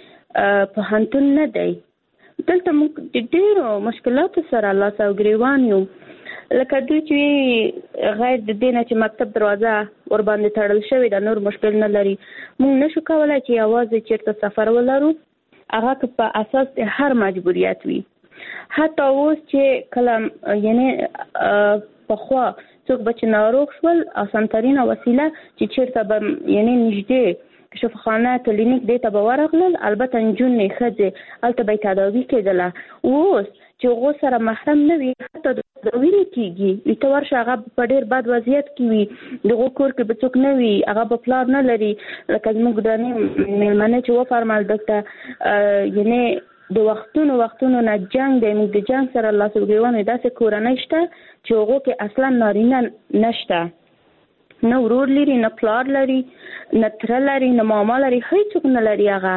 د پوهنتون نه دی دلته موږ د ډېرو مشکلاتو سره لاس او ګریوان یو لکه دوی چې غیر د دې نه چې مکتب دروازه ور باندې تړل شوې ده نور مشکل نه لري موږ نشو کولای چې یوازې چیرته سفر ولرو هغه په اساس د هر مجبوریت وي حتی اوس چې کله یعنی په خوا څوک بچ ناروغ شول اسانترینه وسیله چې چیرته به یعنی نږدې شفاخانه کلینیک دیتا به ورغلل البته نجونې ښځې هلته به تداوي کېدله اوس چې هغو سره محرم نه وي حتی تداوي نه کېږي ته ورشه هغه په ډېر بد وضعیت کې وي د هغو کور کې به څوک نه وي هغه به پلار نه لري لکه زموږ درنې مېلمنې چې وفرمایل دلته یعنې د وختونو وختونو نه جنګ دی موږ د جنګ سره لاس وګریوان داسې کورنۍ شته چې هغو کې اصلا نارینه نشته نه ورور لري نه پلار لري نه تره لري نه ماما لري هیڅوک نه لري هغه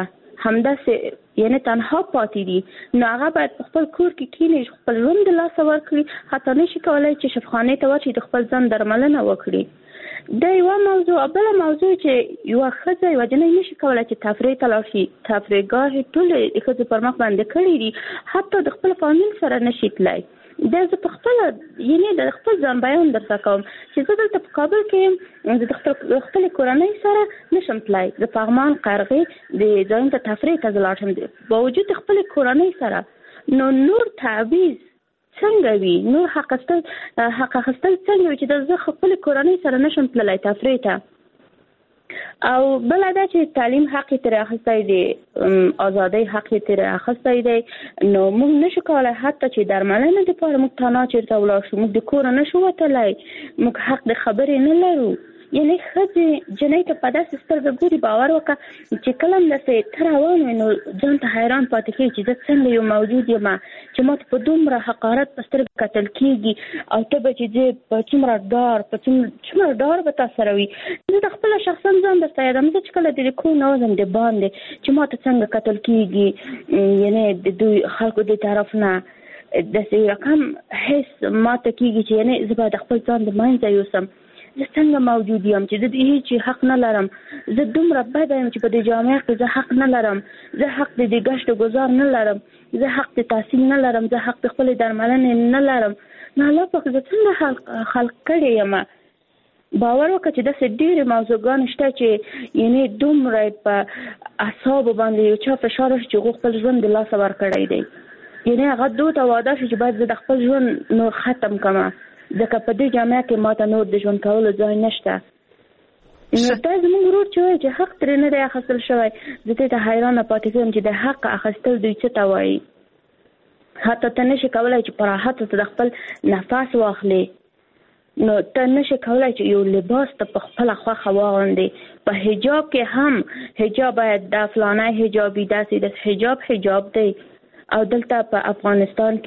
همداسې یعنی تنها پاتې دي نو هغه باید په خپل کور کې کینی خپل ژوند د لاسه ورکړي حتی نشي کولای چې شفاخانې ته ورشي د خپل ځان درملنه وکړي دا یوه موضوع بله موضوع چې یوه ښځه یوه جنۍ نشي کولای چې تفریح ته لاړ شي تفریحګاهې ټولې ښځې پر مخ باندې کړي دي حتی د خپل فامیل سره نشي تللی دا زه په خپل یعنی د خپل ځان بیان درته کوم چې زه دلته په کابل کې د خپل کورنۍ سره نشم تللی د پغمان قرغې د ځایونو ته تفریح ته زه لاړ شم باوجود د خپل کورنۍ سره نو نور تعویض څنګه وي نور حق اخیستل حق اخیستل څنګه وي چې د زه خپل کورنۍ سره نشم تللی تفریح ته او بل دا چې تعلیم حق تر اخستای دی ازادي حق تر اخستای دی نو موږ نشو کولای حتی چې درملنه د پاره موږ تنها چیرته ولاړ شو موږ د کور نه شو وتلای موږ حق د خبرې نه لرو یعنی خځې جنۍ ته په داسې سترګه ګوري باور وکړه چې کله هم داسې ته روان وي نو ځان ته حیران پاتې کېږي چې زه څنګه یو موجود یم چې ما ته په دومره حقارت په سترګه کتل کېږي او ته به چې ځې په څومره ډار په څومره ډار به تا سره وي زه د خپله شخصا ځان درته یادوم زه چې کله د کور نه وځم د باندې چې ما ته څنګه کتل کېږي یعنی د دوی خلکو د طرف نه داسې رقم حس ما ته کېږي چې یعنی زه به د خپل ځان د منځه یوسم زه څنګه موجود یم چې د دې هیڅ حق نه لرم زه دومره بده یم چې په دې جامعه کې زه حق نه لرم زه حق د دې ګشت گزار نه لرم زه حق د تحصیل نه لرم زه حق د خپل درملنې نه لرم نو الله پاک زه څنګه خلق خلق کړی یم باور وکړه چې داسې ډېرې موضوعګانې شته چې یعنی دومره په اعصابو باندې یو چا فشار چې هغوی خپل ژوند د لاسه ورکړی دی یعنی هغه دوی ته واده شو چې باید زه د خپل ژوند نور ختم کړم ځکه په دې جامعه کې ماته نور د ژوند کولو ځای نشته نو دا زموږ ورور چې وایي چې حق ترې نه دی اخیستل شوی زه دې ته حیرانه پاتې کېږم چې د حق اخیستل دوی څه ته وایي حتی ته نشي کولی چې په راحته ته د خپل نفس واخلې نو ته نشي کولی چې یو لباس ته په خپله خوښه واغوندې په حجاب کې هم حجاب باید دا فلانی حجابي داسې د حجاب حجاب دی او دلته په افغانستان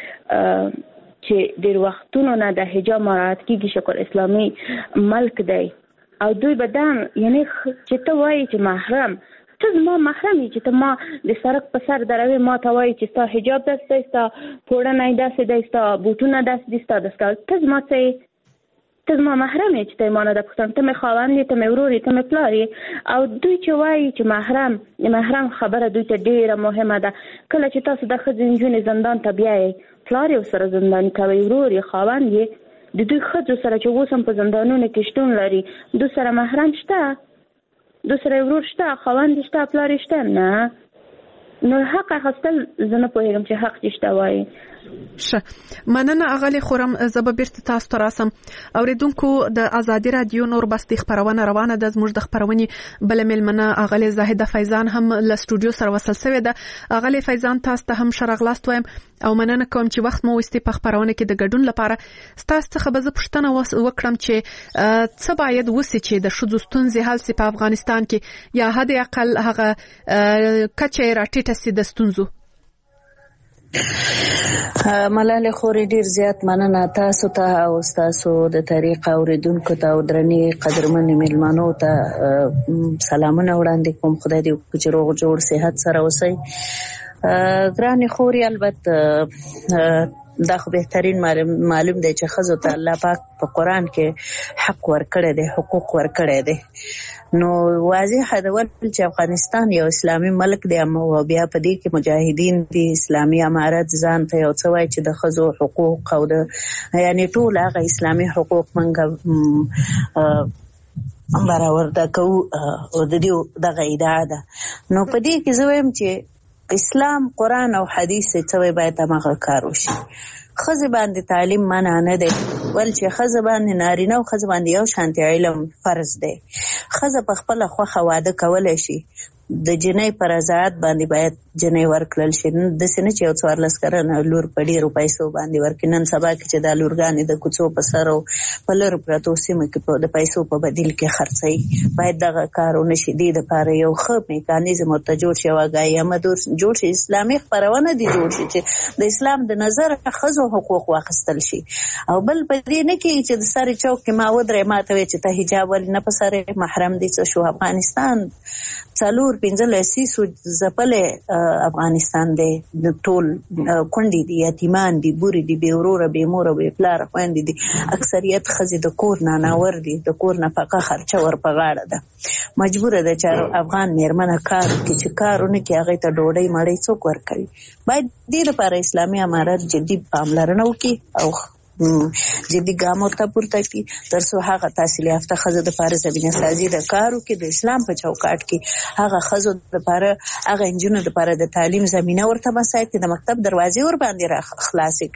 کې چې ډېر وختونو نه د حجاب مراعات کېږي شکر اسلامي ملک دی او دوی به دا یعنی چې ته وایي چې محرم ته زما محرم یې چې ته ما د سړک په سر دروې ما ته وایي چې ستا حجاب داسې دی ستا پوړنی داسې دی ستا بوټونه داسې دي ستا دستګاه ته زما څه یې ته زما محرم یې چې ته یې ما نه ده پوښتنه ته مې خاوند یې ته مې ورور یې ته مې پلار یې او دوی چې وایي چې محرم د محرم خبره دوی ته ډېره مهمه ده کله چې تاسو د ښځې نجونې زندان ته بیایئ پلار یې ورسره زنداني کوئ ورور یې خاوند یې د دوی ښځو سره چې اوس هم په زندانونو کې شتون لري دوی سره محرم شته دوی سره ورور شته خاوند یې شته پلار یې شته نه نو حق اخیستل زه نه پوهېږم چې حق دې شته وایي ښه مننه اغلی خورم زه به بیرته تاسو ته راسم اوریدونکو د ازادي رادیو نور بستي خپرونه روانه ده زموږ د خپرونې بل ملمنه اغلی زاهده فیضان هم له سټوډیو سره وصل شوې ده اغلی فیضان تاسو ته هم ښه راغلاست وایم او مننه کوم چې وخت مو وستي په خپرونه کې د ګډون لپاره ستاسو څخه به زه پوښتنه وکړم چې څه باید وسي چې د ښځو ستونزې حل سي په افغانستان کې یا حد اقل هغه کچه راټیټه سي د ستونزو ملاله خوري ډیر زیات مننه تاسو ته او تاسو د طریق اوریدونکو ته او درنې قدرمن میلمانو ته سلامونه وړاندې کوم خدای دې چې روغ جوړ صحت سره اوسئ ګرانې خوري البته دا خو بهترین معلوم دی چې ښځو ته الله پاک په قرآن کې حق ورکړی دی حقوق ورکړی دی نو واضح ده چې افغانستان یو اسلامي ملک دی او بیا په دې کې مجاهدین دي اسلامي امارت ځان ته یو څه وایي چې د ښځو حقوق او د یعنی ټول هغه اسلامي حقوق منګه برابر کوو او د دې دغه ادعا ده نو په دې کې زه وایم چې اسلام قرآن او حدیث څه باید هغه کار وشي ښځې باندې تعلیم منع نه دی ول چې ښځه باندې نارینه او ښځه باندې یو شانتي علم فرض دی ښځه په خپله خوښه واده کولی شي د جنۍ پر رضاعت باندې باید جنۍ ورکړل شي داسې نه چې یو څوارلس کلنه لور په ډېرو پیسو باندې ورکړي نن سبا کې چې دا لورګانې د کوڅو په سر او په لرو پرتو سیمو کې د پیسو په بدیل کې خرڅوي باید دغه کار ونه شي دې دپاره یو ښه میکانیزم ورته جوړ شي او هغه جوړ شي اسلامي خپرونه دې جوړ شي چې د اسلام د نظر ښځو حقوق واخیستل شي او بل په دې نه کې چې د ساري چوک کې ما ودرې ما ته وایي چې ته حجاب ولې نه په سر محرم دې څه شو افغانستان څلور پنځه لسیسو ځپلې افغانستان دی د ټول کونډې دي یتیمان دي بورې دي بې وروره بې موره بې پلاره خویندې دي اکثریت ښځې د کور نه ناور دي د کور نفقه خرچه ور په غاړه ده مجبوره ده چې افغان میرمنه کار وکړي چې کار ونه کړي هغې ته ډوډۍ مړۍ څوک ورکوي باید دې لپاره اسلامي امارت جدي پاملرنه وکړي او جدي ګام ورته پورته کړي تر څو هغه تحصیل یافته ښځو دپاره زمینه سازي د کار وکړي د اسلام په چوکاټ کې هغه ښځو دپاره هغه نجونو دپاره د تعلیم زمینه ورته مساعد کړي د مکتب دروازې ورباندې را خلاصې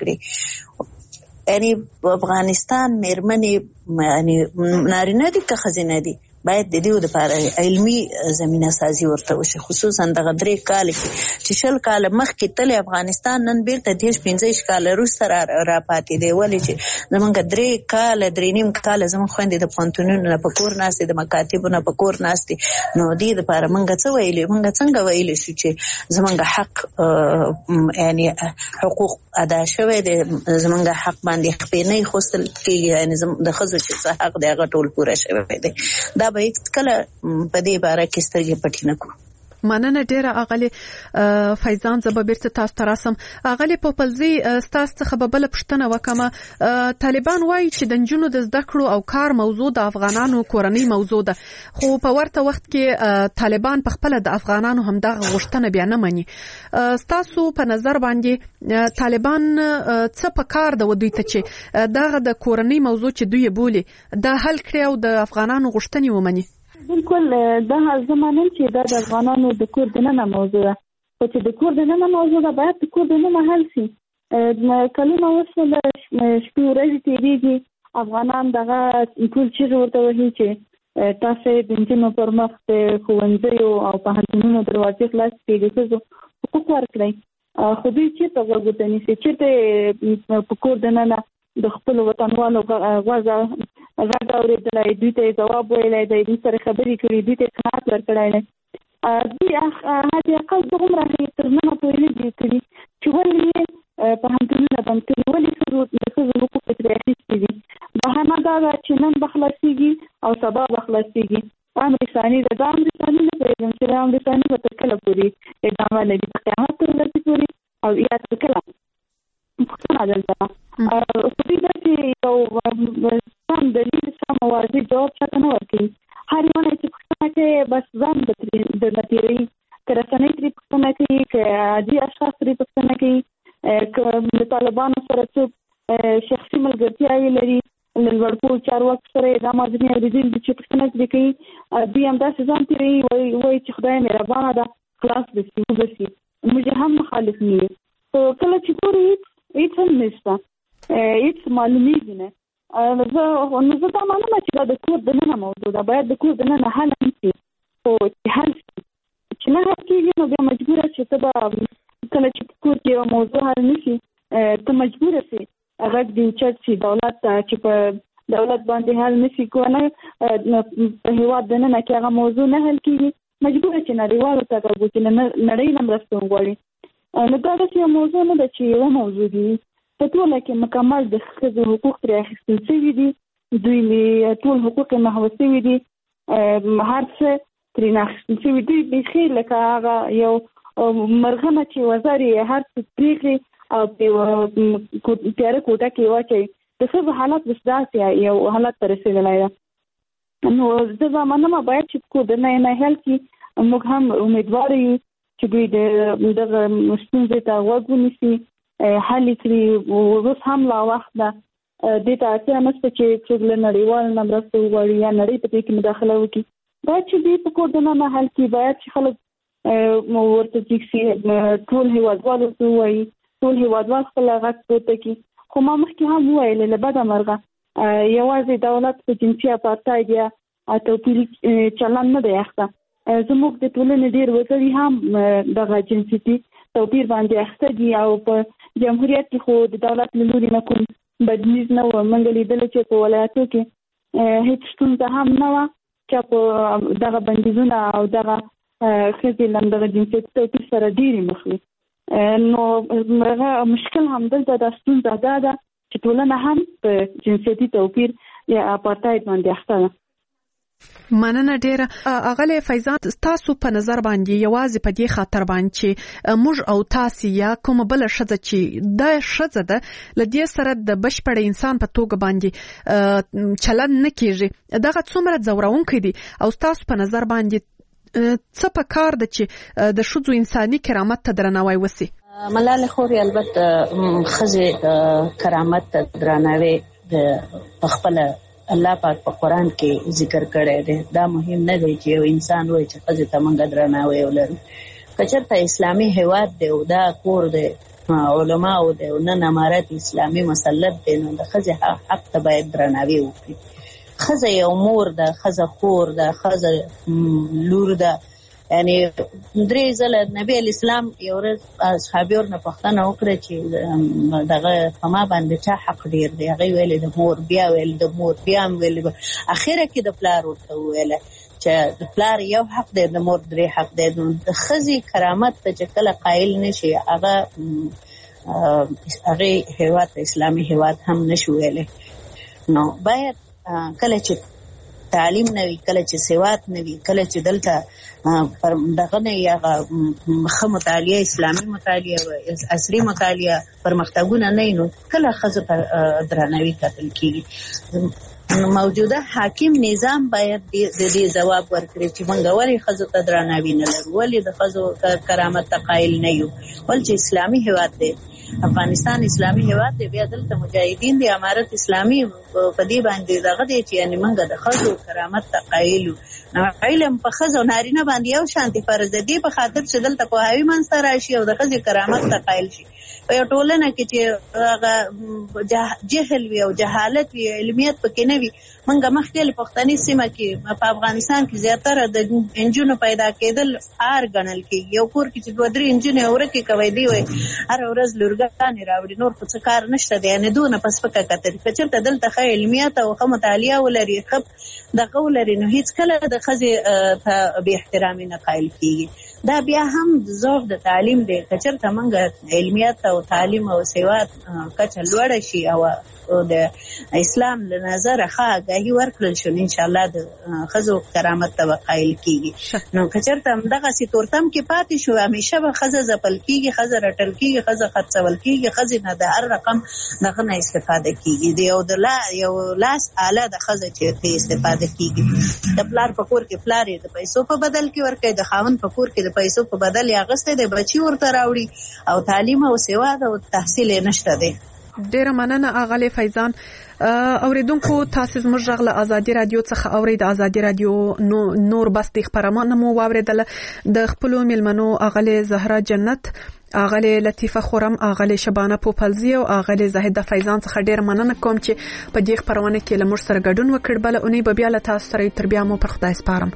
کړي یعنی افغانستان میرمنې یعنی نارینه دي که ښځینه دي باید د دې لپاره علمي زمينه سازي ورته وشي، خصوصا د غدري کال کې چې شل کال مخکې تل افغانستان نن بیرته دیش پنځه کال وروسته را پاتې دی. ولې چې زمونږ درې کال درې نیم کال زمونږ خويندې د پونتونونو په کور ناستې، د مکاتبونو په کور ناستې، نو دې لپاره مونږ څه ویلې، مونږ څنګه ویلې شو چې زمونږ حق یعنی حقوق ادا شوی دی، زمونږ حق باندې خپې نه خوستل کېږي، یعنی د ښځو چې حق دی هغه ټول پوره شوی دی. دا به هیڅکله په دې باره کې سترګې پټې نه کړو. مننه ډیره اغلی فیضان. زه به بیرته تاسو ته راسم. اغلی پوپلزی ستاسو څخه به بل پښتنه وکمه. طالبان وایي چې د نجونو د زده کړو او کار موضوع د افغانانو کورنۍ موضوع ده، خو په ورته وخت کې طالبان په خپل د افغانانو هم دغه غوښتنه بیا نه مني. ستاسو په نظر باندې طالبان څه په کار د ودوی ته چې دغه د کورنۍ موضوع چې دوی بولي دا حل کړي او د افغانانو غوښتنې ومني؟ بالکل دا زمانن چې دا د افغانانو د کور دننه موضوع ده، خو چې د کور دننه موضوع ده باید د کور دننه حل شي. کلونه وسله شپې ورځې تېرېږي، افغانان دغه ټول چیغې ورته وهي چې تاسو د نجونو پر مخ د ښوونځیو او پوهنتونونو دروازې خلاصې کړئ، د ښځو حقوق ورکړئ، خو دوی چېرته غوږ ورته نیسي، چېرته په کور دننه د خپل وطنوالو غږ غږ اورېدلی، دوی ته یې ځواب ویلی دی، دوی سره خبرې کړي، دوی ته قناعت ورکړی دی. دوی حد اقل دغومره تر ننه پورې نه دي کړي چې ولې یې پوهنتونونه بند کړي، ولې د ښځو حقوق یې ترې اخیستي دي. بهانه دا ده چې نن به خلاصېږي او سبا به خلاصېږي. امر ثاني ده، دا امر ثاني نه پوهېږم چې دا امر ثاني به تر کله پورې ادامه لري، تر قیامت تر ورځې پورې او یا تر کله. پوښتنه دلته خو دوی داسې یو سم دلیل سم واضح جواب چاته نه ورکوي. هر یو نه چې پوښتنه کوي بس ځان درنه تېروي، که رسنۍ ترې پوښتنه کوي، که عادي اشخاص ترې پوښتنه کوي، که د طالبانو سره څوک شخصي ملګرتیاوې لري له لوړپوړو چارواکو سره یې دا مازنې اورېدلي دي چې پوښتنه ترې کوي، دوی همداسې ځان تېروي، وایي چې خدای مهربانه ده خلاص به شي وبه شي. موږ هم مخالف نه یو، خو کله چې ګورو هېڅ هېڅ هم نشته، هېڅ معلومېږي نه. نو زه دا منمه چې دا د کور دننه موضوع ده، باید د کور دننه حل هم شي، خو چې حل شي چې نه حل کېږي نو بیا مجبوره چې ته به کله چې په کور کې یوه موضوع حل نه شي ته مجبوره شي غږ دې اوچت شي دولت ته چې په دولت باندې حل نه شي، که نه په هېواد دننه کې هغه موضوع نه حل کېږي مجبوره چې نړیوالو ته غږ وکړي، نړۍ نه مرسته وغواړي. نو دا داسې یو موضوع نه ده چې یوه موضوع دي، په ټوله کې مکمل د ښځو حقوق ترې اخیستل شوي دي، دوی ټول حقوق یې محو شوي دي، هر څه ترې نه اخیستل شوي. دوی بیخي لکه هغه یو مرغمه چې وزر یې هر څه پرېږدي او په تیاره کوټه کې واچوي. د ښځو حالت بس داسې یو حالت ته رسېدلی ده. نو زه به منمه باید چې په کور دننه نه حل کړي. موږ هم امیدواره یو چې دوی د دغه ستونزې ته غوږ ونیسي، حل کړي. اوس هم لا وخت ده، دې ته اړتیا نشته چې څوک له نړیوال نه مرسته وغواړي یا نړۍ په دې کې مداخله وکړي. باید چې دوی په کور دننه حل کړي، باید چې خلک ورته جګ شي، ټول هېوادوال ورته ووایي، ټول هېوادوال خپل غږ پورته کړي. خو ما مخکې هم وویل له بده مرغه یوازې دولت په جنسي اپارټاید یا توپیري چلند نه دی اخته، زموږ د ټولنې ډېر وګړي هم دغه جنسیتي توپیر باندې اخته دي او په جمهوریت کې خو د دولت له لوري نه کوم بدلیز نه و. موږ لیدلی چې په ولایتو کې هېڅ ستونزه هم نه وه چې په دغه بندیزونه او دغه ښځې له دغه جنسیتي توپیر سره ډېرې مخ وي. نو هغه مشکل همدلته دا ستونزه دا ده چې ټولنه هم په جنسیتي توپیر یا اپارټاید باندې اخته ده. مننه ډیره. اغلی فیضان، تاسو په نظر باندې یوازې په دې خاطر باندې چې موږ او تاسو یا کوم بل ښځه چې د ښځه ده ل دې سره د بشپړ انسان په توګه باندې چلن نه کیږي، دغه څومره ځورونکی دي او تاسو په نظر باندې څه په کار ده چې د ښځو انساني کرامت ته درناوی وسی؟ ملاله خوري البته ښځې کرامت ته درناوی د خپل الله پاک په قرآن کې ذکر کړی دی. دا مهم نه دی چې یو انسان وایي چې ښځې ته موږ درناوی ولرو. که چېرته اسلامي هېواد دی او دا کور دی علماو دی او نن امارت اسلامي مسلط دی، نو د ښځې حق ته باید درناوی وکړي. ښځه یو مور ده، ښځه خور ده، ښځه لور ده. یعنی درې ځله نبی علیه السلام یو ورځ اصحابي ورنه پوښتنه وکړه چې دغه په ما باندې چا حق ډېر دی؟ هغې ویلې د مور، بیا ویل د مور، بیا هم ویلې، اخره کې د پلار ورته وویله چې د پلار یو حق دی، د مور درې حق دی. نو د ښځې کرامت ته چې کله قایل نشي، هغه هغې هېواد ته اسلامي هېواد هم نشو ویلی. نو باید کله چې تعلیم نه وي، کله چې سواد نه وي، کله چې دلته دغه نه وي هغه ښه مطالعه، اسلامي مطالعه، عصري مطالعه، پرمختګونه نه وي، نو کله ښځو ته درناوي کتل کېږي. موجوده حاکم نظام باید د دې ځواب ورکړي چې موږ ولې ښځو ته درناوي نه لرو، ولې د ښځو کرامت ته قایل نه یو، ولې چې اسلامي هېواد دی، افغانستان اسلامي هېواد دی، بیا دلته مجاهدین دی، امارت اسلامي په دې باندې دغه دی چې یعنې موږ د ښځو کرامت ته قایل یو. علم په ښځو نارینه باندې یو شانتي فرض دی، دې په خاطر چې دلته پوهاوي منځته راشي او د ښځې کرامت ته قایل شي. په یو ټولنه کې چې هغه جهل وي او جهالت وي، علمیت پکې نه وي. موږ مخکې له پښتني سیمه کې په افغانستان کې زیاتره د انجونو پیدا کېدل عار ګڼل کېږي. یو کور کې چې دوه درې انجونې ورکې کوي، دی وایي هره ورځ لورګانې راوړي، نور خو څه کار نشته دی، یعنې دونه په سپکه کتل. که چېرته دلته ښه علمیت او ښه مطالعه ولري، ښه دغه ولري، نو هېڅکله د ښځې ته بې احترامي نه قایل کېږي. دا بیا هم ذوق د تعلیم دی. که چېرته موږ علمیت او تعلیم او سواد کچه لوړه شي او د اسلام له نظره ښه آګاهي ورکړل شو، انشاءالله د ښځو کرامت ته به قایل کېږي. نو که چېرته همدغسې تورتم کې پاتې شو، همیشه به ښځه ځپل کېږي، ښځه رټل کېږي، ښځه خرڅول کېږي، ښځې نه د هر رقم دغه نه استفاده کېږي. د یو د لا یو لاس آله د ښځه چې پرې استفاده کېږي. د پلار په کور کې پلار یې د پیسو په بدل کې ورکوي، د خاوند په کور کې د پیسو په بدل یې اخیستی دی، بچي ورته راوړي او تعلیم او سواد او تحصیل یې نشته دی. ډیره مننه اغلی فیضان. اوریدونکو تاسو زموږ غږ له ازادي رادیو څخه اورئ. د ازادي رادیو نو نور بس د خبرونه مو واوریدل. د خپل میلمنو اغلی زهرا جنت، اغلی لطیفه خورم، اغلی شبانه پوپلزی او اغلی زاهد فیضان څخه ډیر مننه کوم چې په دې خبرونه کې لمر سره ګډون وکړ. بل اونۍ به بیا له تاسو سره تر بیا مو پر خدای سپارم.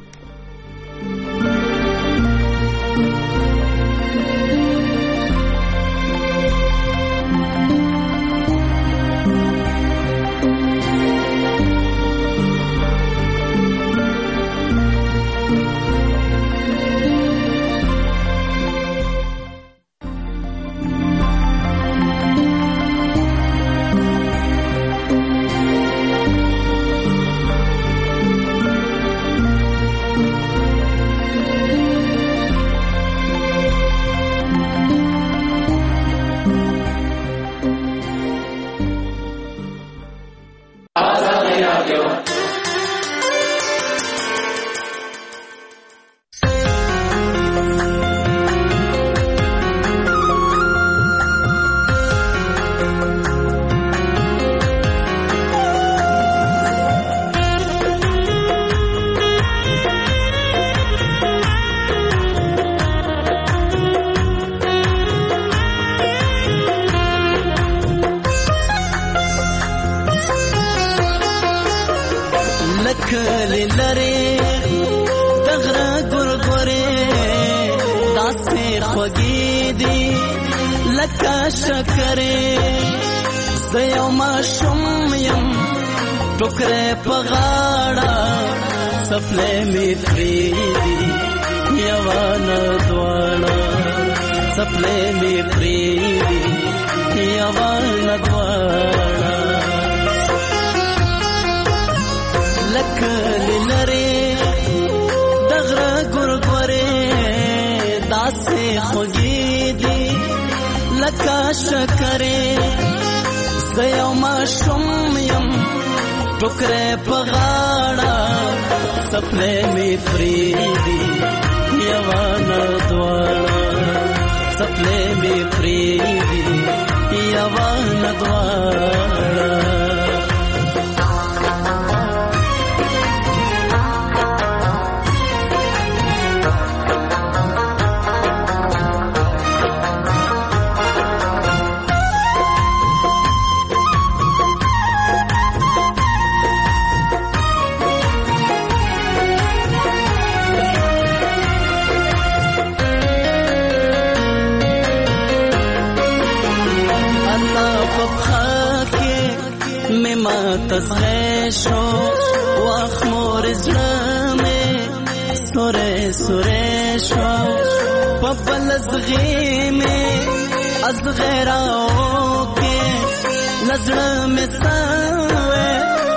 تزغه شو واخمور زړه سوره سوره شو پبل زغی میں از غیراو کے نظر میں سوے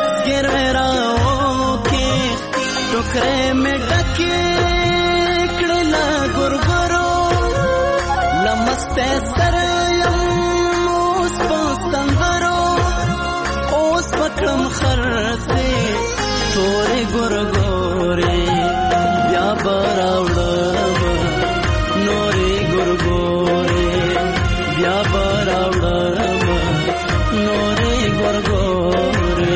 گراو کے ٹکرے میں ڈکے کڑلا گرگرو لمستے سر اوس پستنگرو اوس پکڑم خرسے تورے گرگورے بیا براوڑم نورے گرگورے بیا براوڑم نورے گرگورے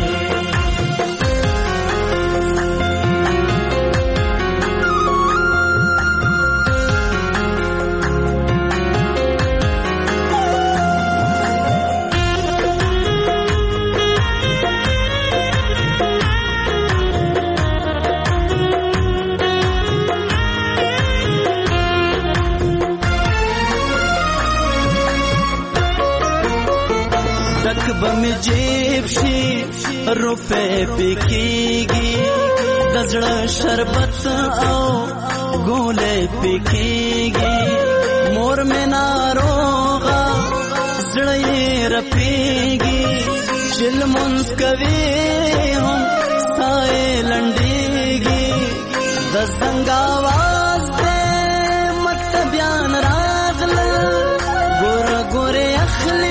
बम जेब शी रुपए पिकेगी दजड़ा शरबत आओ गोले पिकेगी मोर में नारोगा जड़े रपेगी चिल मुंस्कवे हम साए लंडेगी दसंगावाज दे मत बयान रागल गोर गोरे अखले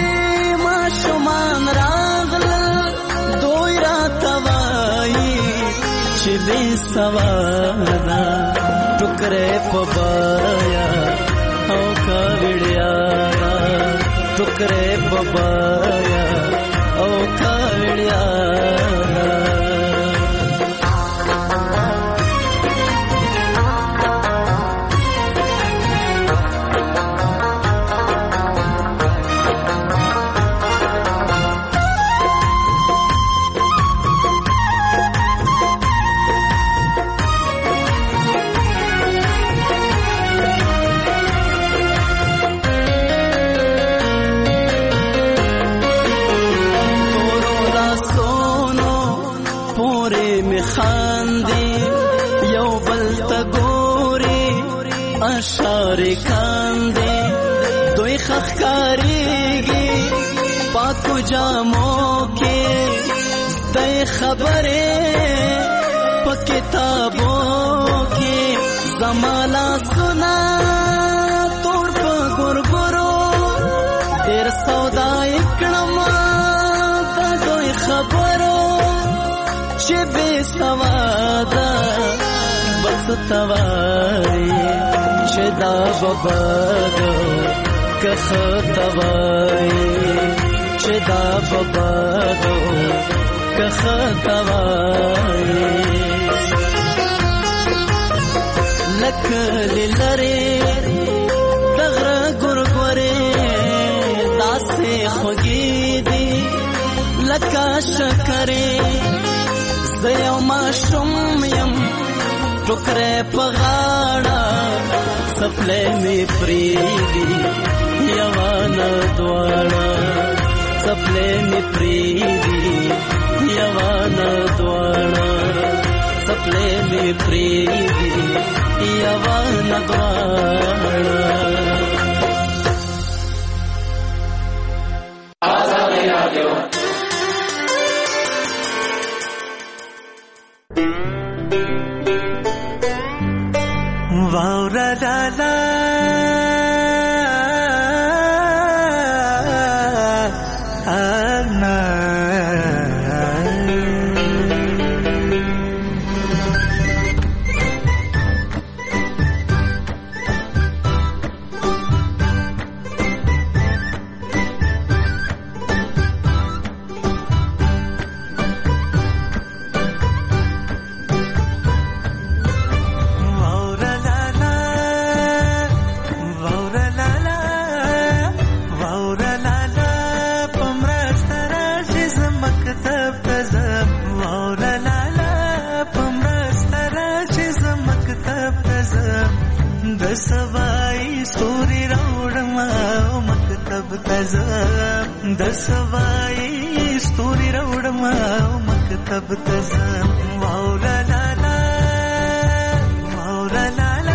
शुमान रागल दोयरा तवाई चिबे सवादा टुकरे पबाया औ काविड़िया टुकरे पबाया औ काविड़िया अशारे कांदे दोई खखकारेगी पाकु जामों के दे खबरे किताबों के जमाना सुना तोड़ प गुरगुरो तेर सौदा इकड़मा ता दोई खबरो चिबे सवादा बस तवारी शदा बबादो कख तवाई शदा बबादो कख तवाई लक लिलरे दगर गुरगुरे दासे खुगीदी लका शकरे ज़यो माशुम यम टुकरे पगाड़ा सपले में प्रीति यवाना द्वारा सपले में प्रीति यवाना द्वारा सपले में प्रीति यवाना द्वारा वाउरा डाला आना تزم د سوای ستوري راوړم مکتب تزم واولا لا لا واولا لا لا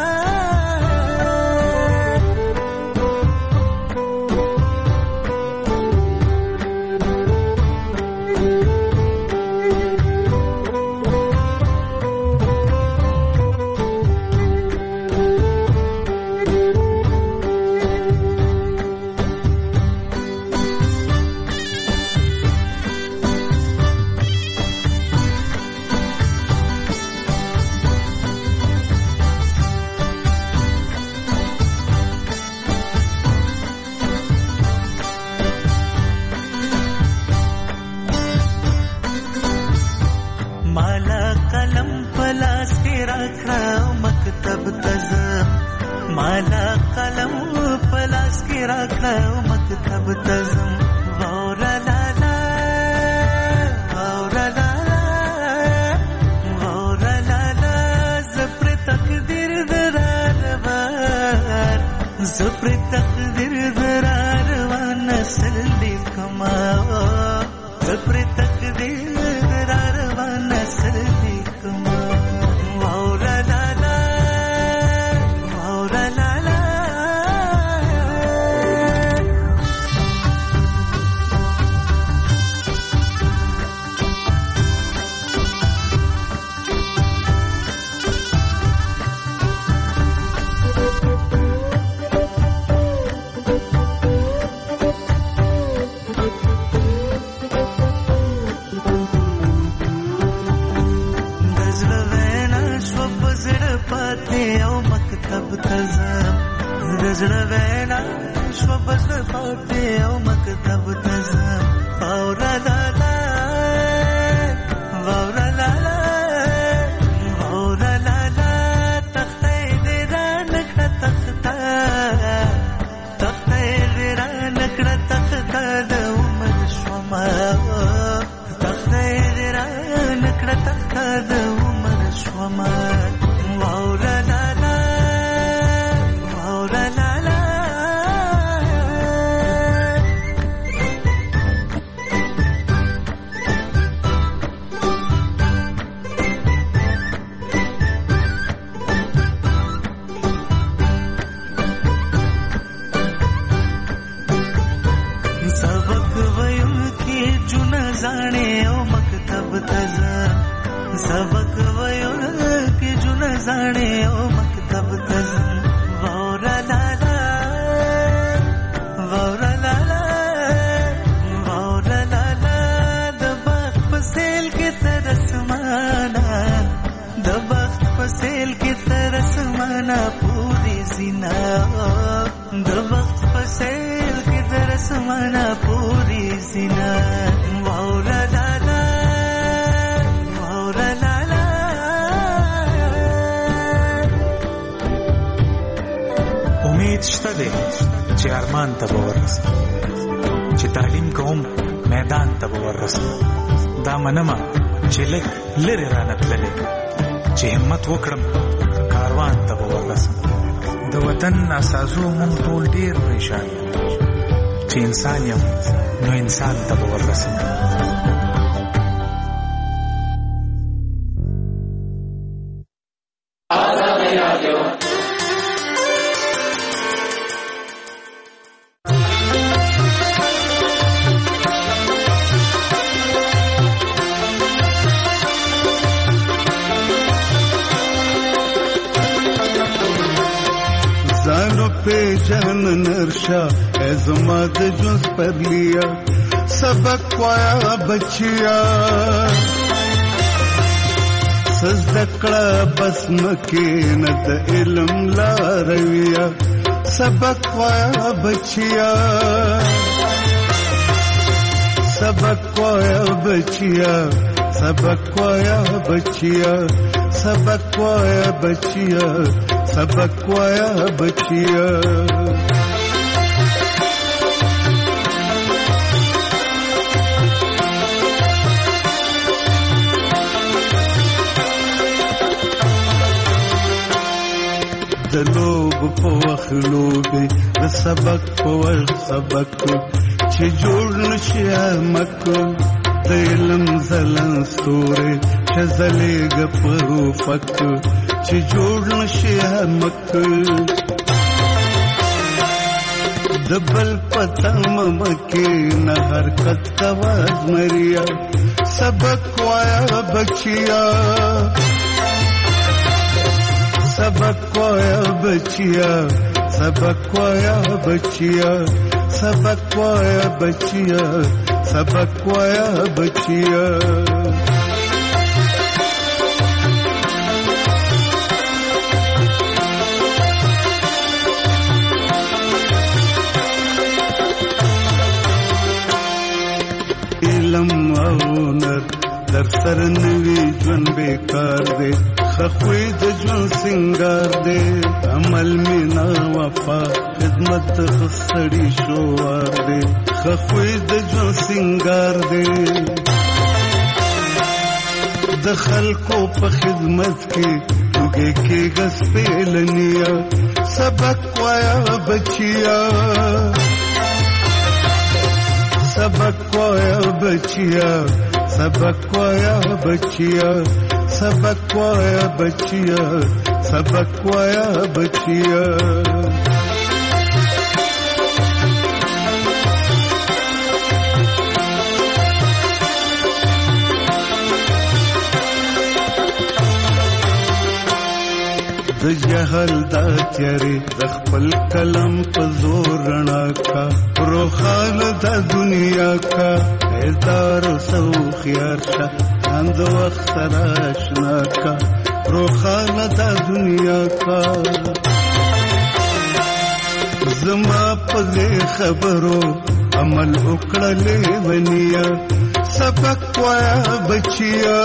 وکړم کاروان ته ورسم د وطن اساسو مونږ ټول ډیر پریشان چې انسان یم نو انسان ته ورسم زما د جز پر لیا سبق وایا بچیا سزدکړه بس مکه نه د علم لارویا سبق وایا بچیا سبق وایا بچیا سبق وایا بچیا سبق وایا بچیا سبق وایا بچیا د لوبو په وخت لوبې د سبق په وخت سبق چې جوړ نشي مک د علم زلن ستوري چې زلېږه پر افق چې جوړ نشي مک د بل پته ممکې نه حرکت کواز مریا سبق وایا بچیا سبق وایا بچیا سبق وایا بچیا سبق وایا بچیا سبق وایا بچیا علم او نر در سر نوی جون بیکار دے خخوی د جون سنگار دے عمل مینا وفا خدمت خسڑی شوار دے خخوی د جون سنگار دے د خلکو په خدمت کې توګه کې غس پیلنیا سبق وایا بچیا سبق وایا بچیا سبق وایا بچیا سبق وایا بچیا سبق وایا بچیا د جهل دا تیاری د خپل کلم په زور رڼا کا روخان د دنیا کا هدار سو خيار شه اند وخت سره آشنا کا روخان د دنیا کا زما په خبرو عمل وکړلې ونیا سبق وایا بچیا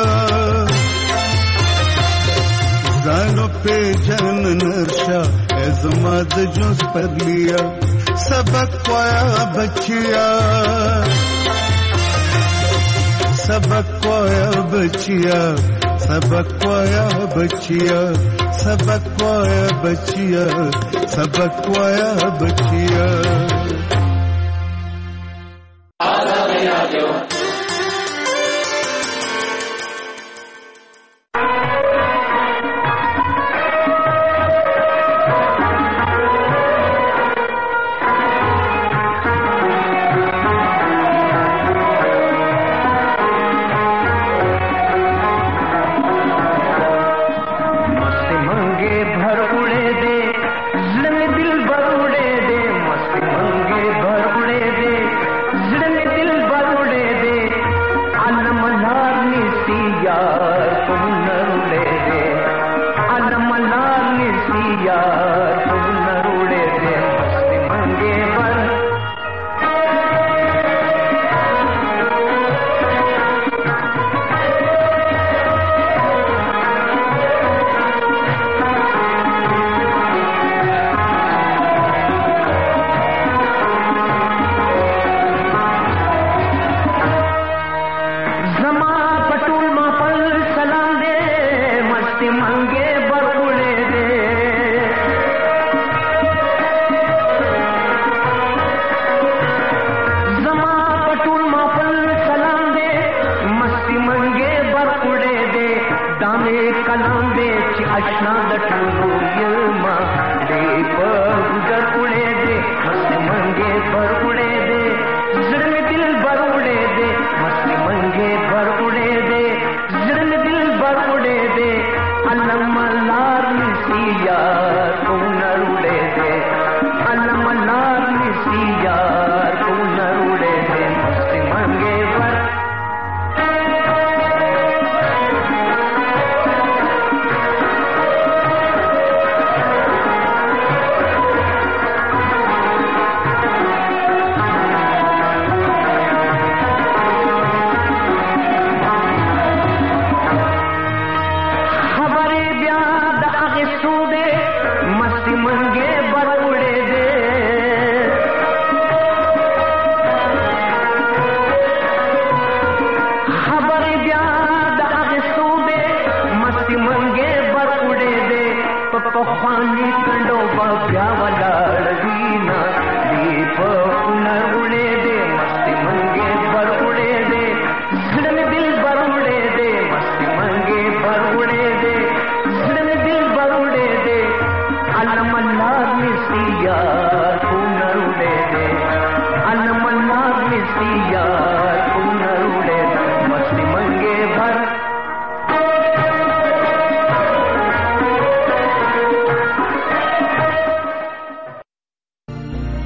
زانو پہ جان نرشا ازما د جوس پر لیا سبق وایا بچیا سبق وایا بچیا سبق وایا بچیا سبق وایا بچیا سبق وایا بچیا